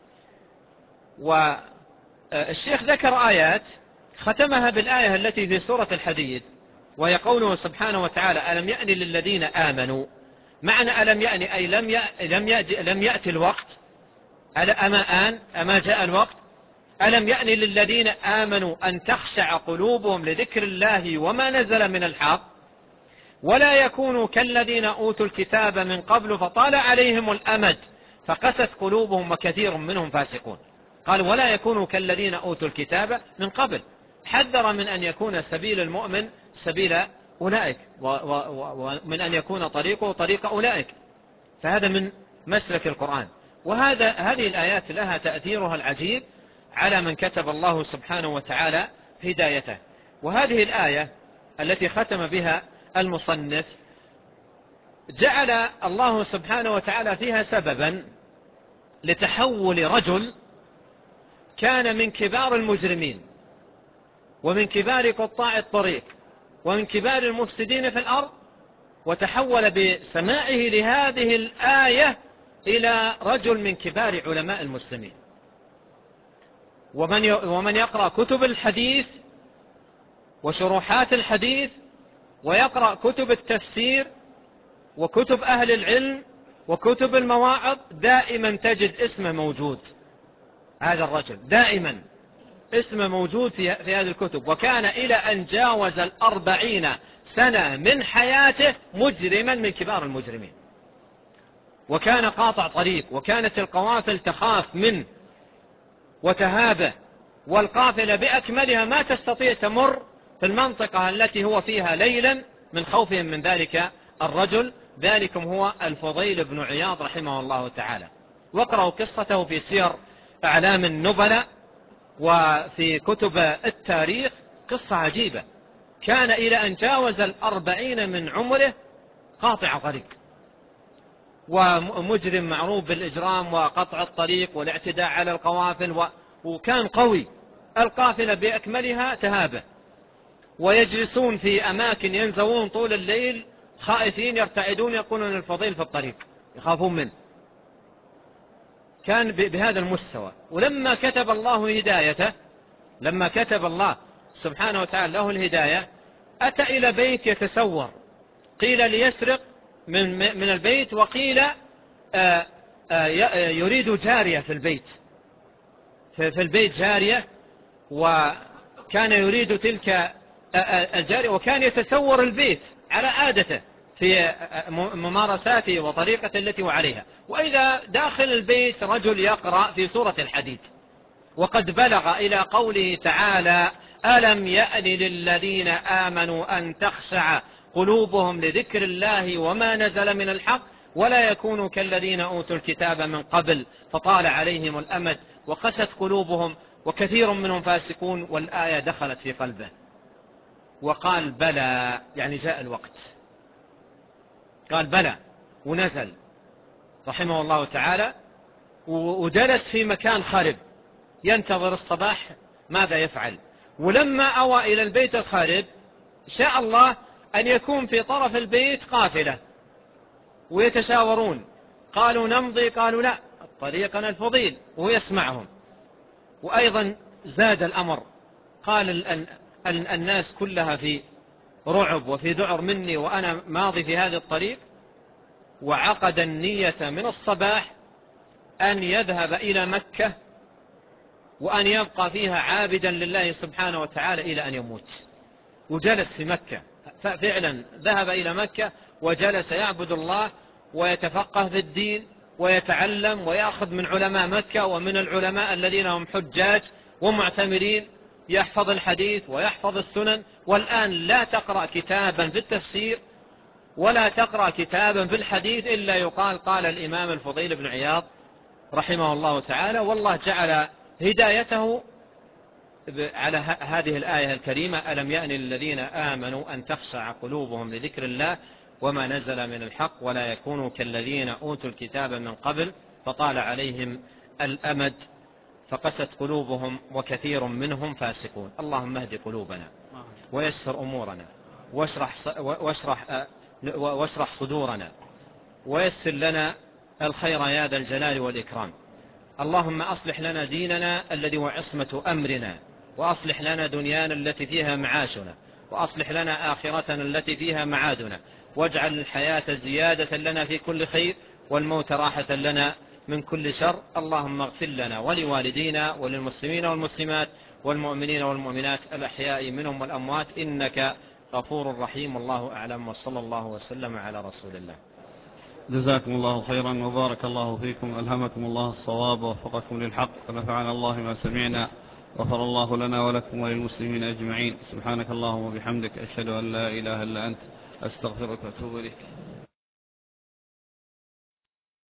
والشيخ ذكر آيات ختمها بالآية التي في سورة الحديد، وهي قوله سبحانه وتعالى ألم يأن للذين آمنوا. معنى ألم يأن أي لم يأتي الوقت، أما جاء الوقت. ألم يأن للذين آمنوا أن تخشع قلوبهم لذكر الله وما نزل من الحق ولا يكونوا كالذين أوتوا الكتاب من قبل فطال عليهم الأمد فقست قلوبهم وكثير منهم فاسقون. قال ولا يكونوا كالذين أوتوا الكتاب من قبل، حذر من أن يكون سبيل المؤمن سبيل أولئك ومن أن يكون طريقه طريق أولئك. فهذا من مسلك القرآن. هذه الآيات لها تأثيرها العجيب على من كتب الله سبحانه وتعالى هدايته. وهذه الآية التي ختم بها المصنف جعل الله سبحانه وتعالى فيها سببا لتحول رجل كان من كبار المجرمين ومن كبار قطاع الطريق ومن كبار المفسدين في الأرض، وتحول بسماعه لهذه الآية إلى رجل من كبار علماء المسلمين. ومن يقرأ كتب الحديث وشروحات الحديث ويقرأ كتب التفسير وكتب أهل العلم وكتب المواعظ دائما تجد اسمه موجود. هذا الرجل دائما اسمه موجود في هذه الكتب، وكان إلى أن جاوز 40 سنة من حياته مجرما من كبار المجرمين، وكان قاطع طريق، وكانت القوافل تخاف منه وتهابه، والقافلة بأكملها ما تستطيع تمر في المنطقة التي هو فيها ليلا من خوفهم من ذلك الرجل. ذلكم هو الفضيل بن عياض رحمه الله تعالى. واقرأوا قصته في سير أعلام النبلاء وفي كتب التاريخ، قصة عجيبة. كان إلى أن جاوز 40 من عمره قاطع طريق، ومجرم معروف بالإجرام وقطع الطريق والاعتداء على القوافل، وكان قوي، القافلة بأكملها تهابه، ويجلسون في أماكن ينزوون طول الليل خائفين يرتعدون، يقولون الفضيل في الطريق، يخافون منه. كان بهذا المستوى. ولما كتب الله هدايته، لما كتب الله سبحانه وتعالى له الهداية، أتى إلى بيت يتسور، قيل ليسرق من البيت، وقيل يريد جارية في البيت، في البيت جارية، وكان يريد تلك الجارية، وكان يتسور البيت على عادته في ممارساته وطريقة التي هو عليها. وإذا داخل البيت رجل يقرأ في سورة الحديد، وقد بلغ إلى قوله تعالى: ألم يأن للذين آمنوا أن تخشع قلوبهم لذكر الله وما نزل من الحق ولا يكونوا كالذين أوتوا الكتاب من قبل فطال عليهم الأمد وقست قلوبهم وكثير منهم فاسقون. والآية دخلت في قلبه وقال بلى، يعني جاء الوقت، قال بلى ونزل رحمه الله تعالى، وجلس في مكان خرب ينتظر الصباح ماذا يفعل. ولما أوى إلى البيت الخارب شاء الله أن يكون في طرف البيت قافلة ويتشاورون، قالوا نمضي، قالوا لا، طريقنا الفضيل، وهو يسمعهم. وأيضا زاد الأمر، قال الناس كلها في رعب وفي ذعر مني وأنا ماضي في هذا الطريق، وعقد النية من الصباح أن يذهب إلى مكة وأن يبقى فيها عابدا لله سبحانه وتعالى إلى أن يموت. وجلس في مكة فعلا، ذهب إلى مكة وجلس يعبد الله ويتفقه في الدين ويتعلم ويأخذ من علماء مكة ومن العلماء الذين هم حجاج ومعتمرين، يحفظ الحديث ويحفظ السنن. والآن لا تقرأ كتابا في التفسير ولا تقرأ كتابا في الحديث إلا يقال قال الإمام الفضيل بن عياض رحمه الله تعالى. والله جعل هدايته على هذه الآية الكريمة: ألم يأن للذين آمنوا أن تخشع قلوبهم لذكر الله وما نزل من الحق ولا يكونوا كالذين أوتوا الكتاب من قبل فطال عليهم الأمد فقست قلوبهم وكثير منهم فاسقون. اللهم اهد قلوبنا ويسر أمورنا واشرح صدورنا ويسر لنا الخير يا ذا الجلال والإكرام. اللهم أصلح لنا ديننا الذي هو عصمة أمرنا، وأصلح لنا دنيانا التي فيها معاشنا، وأصلح لنا آخرتنا التي فيها معادنا، واجعل الحياة زيادة لنا في كل خير والموت راحة لنا من كل شر. اللهم اغفر لنا ولوالدينا وللمسلمين والمسلمات والمؤمنين والمؤمنات الأحياء منهم والأموات إنك غفور رحيم. والله أعلم، وصلى الله وسلم على رسول الله. جزاكم الله خيرا وبارك الله فيكم، ألهمكم الله الصواب ووفقكم للحق، ونفعنا الله ما سمعنا، غفر الله لنا ولكم وللمسلمين أجمعين. سبحانك اللهم وبحمدك، أشهد أن لا إله إلا أنت، أستغفرك وأتوب إليك.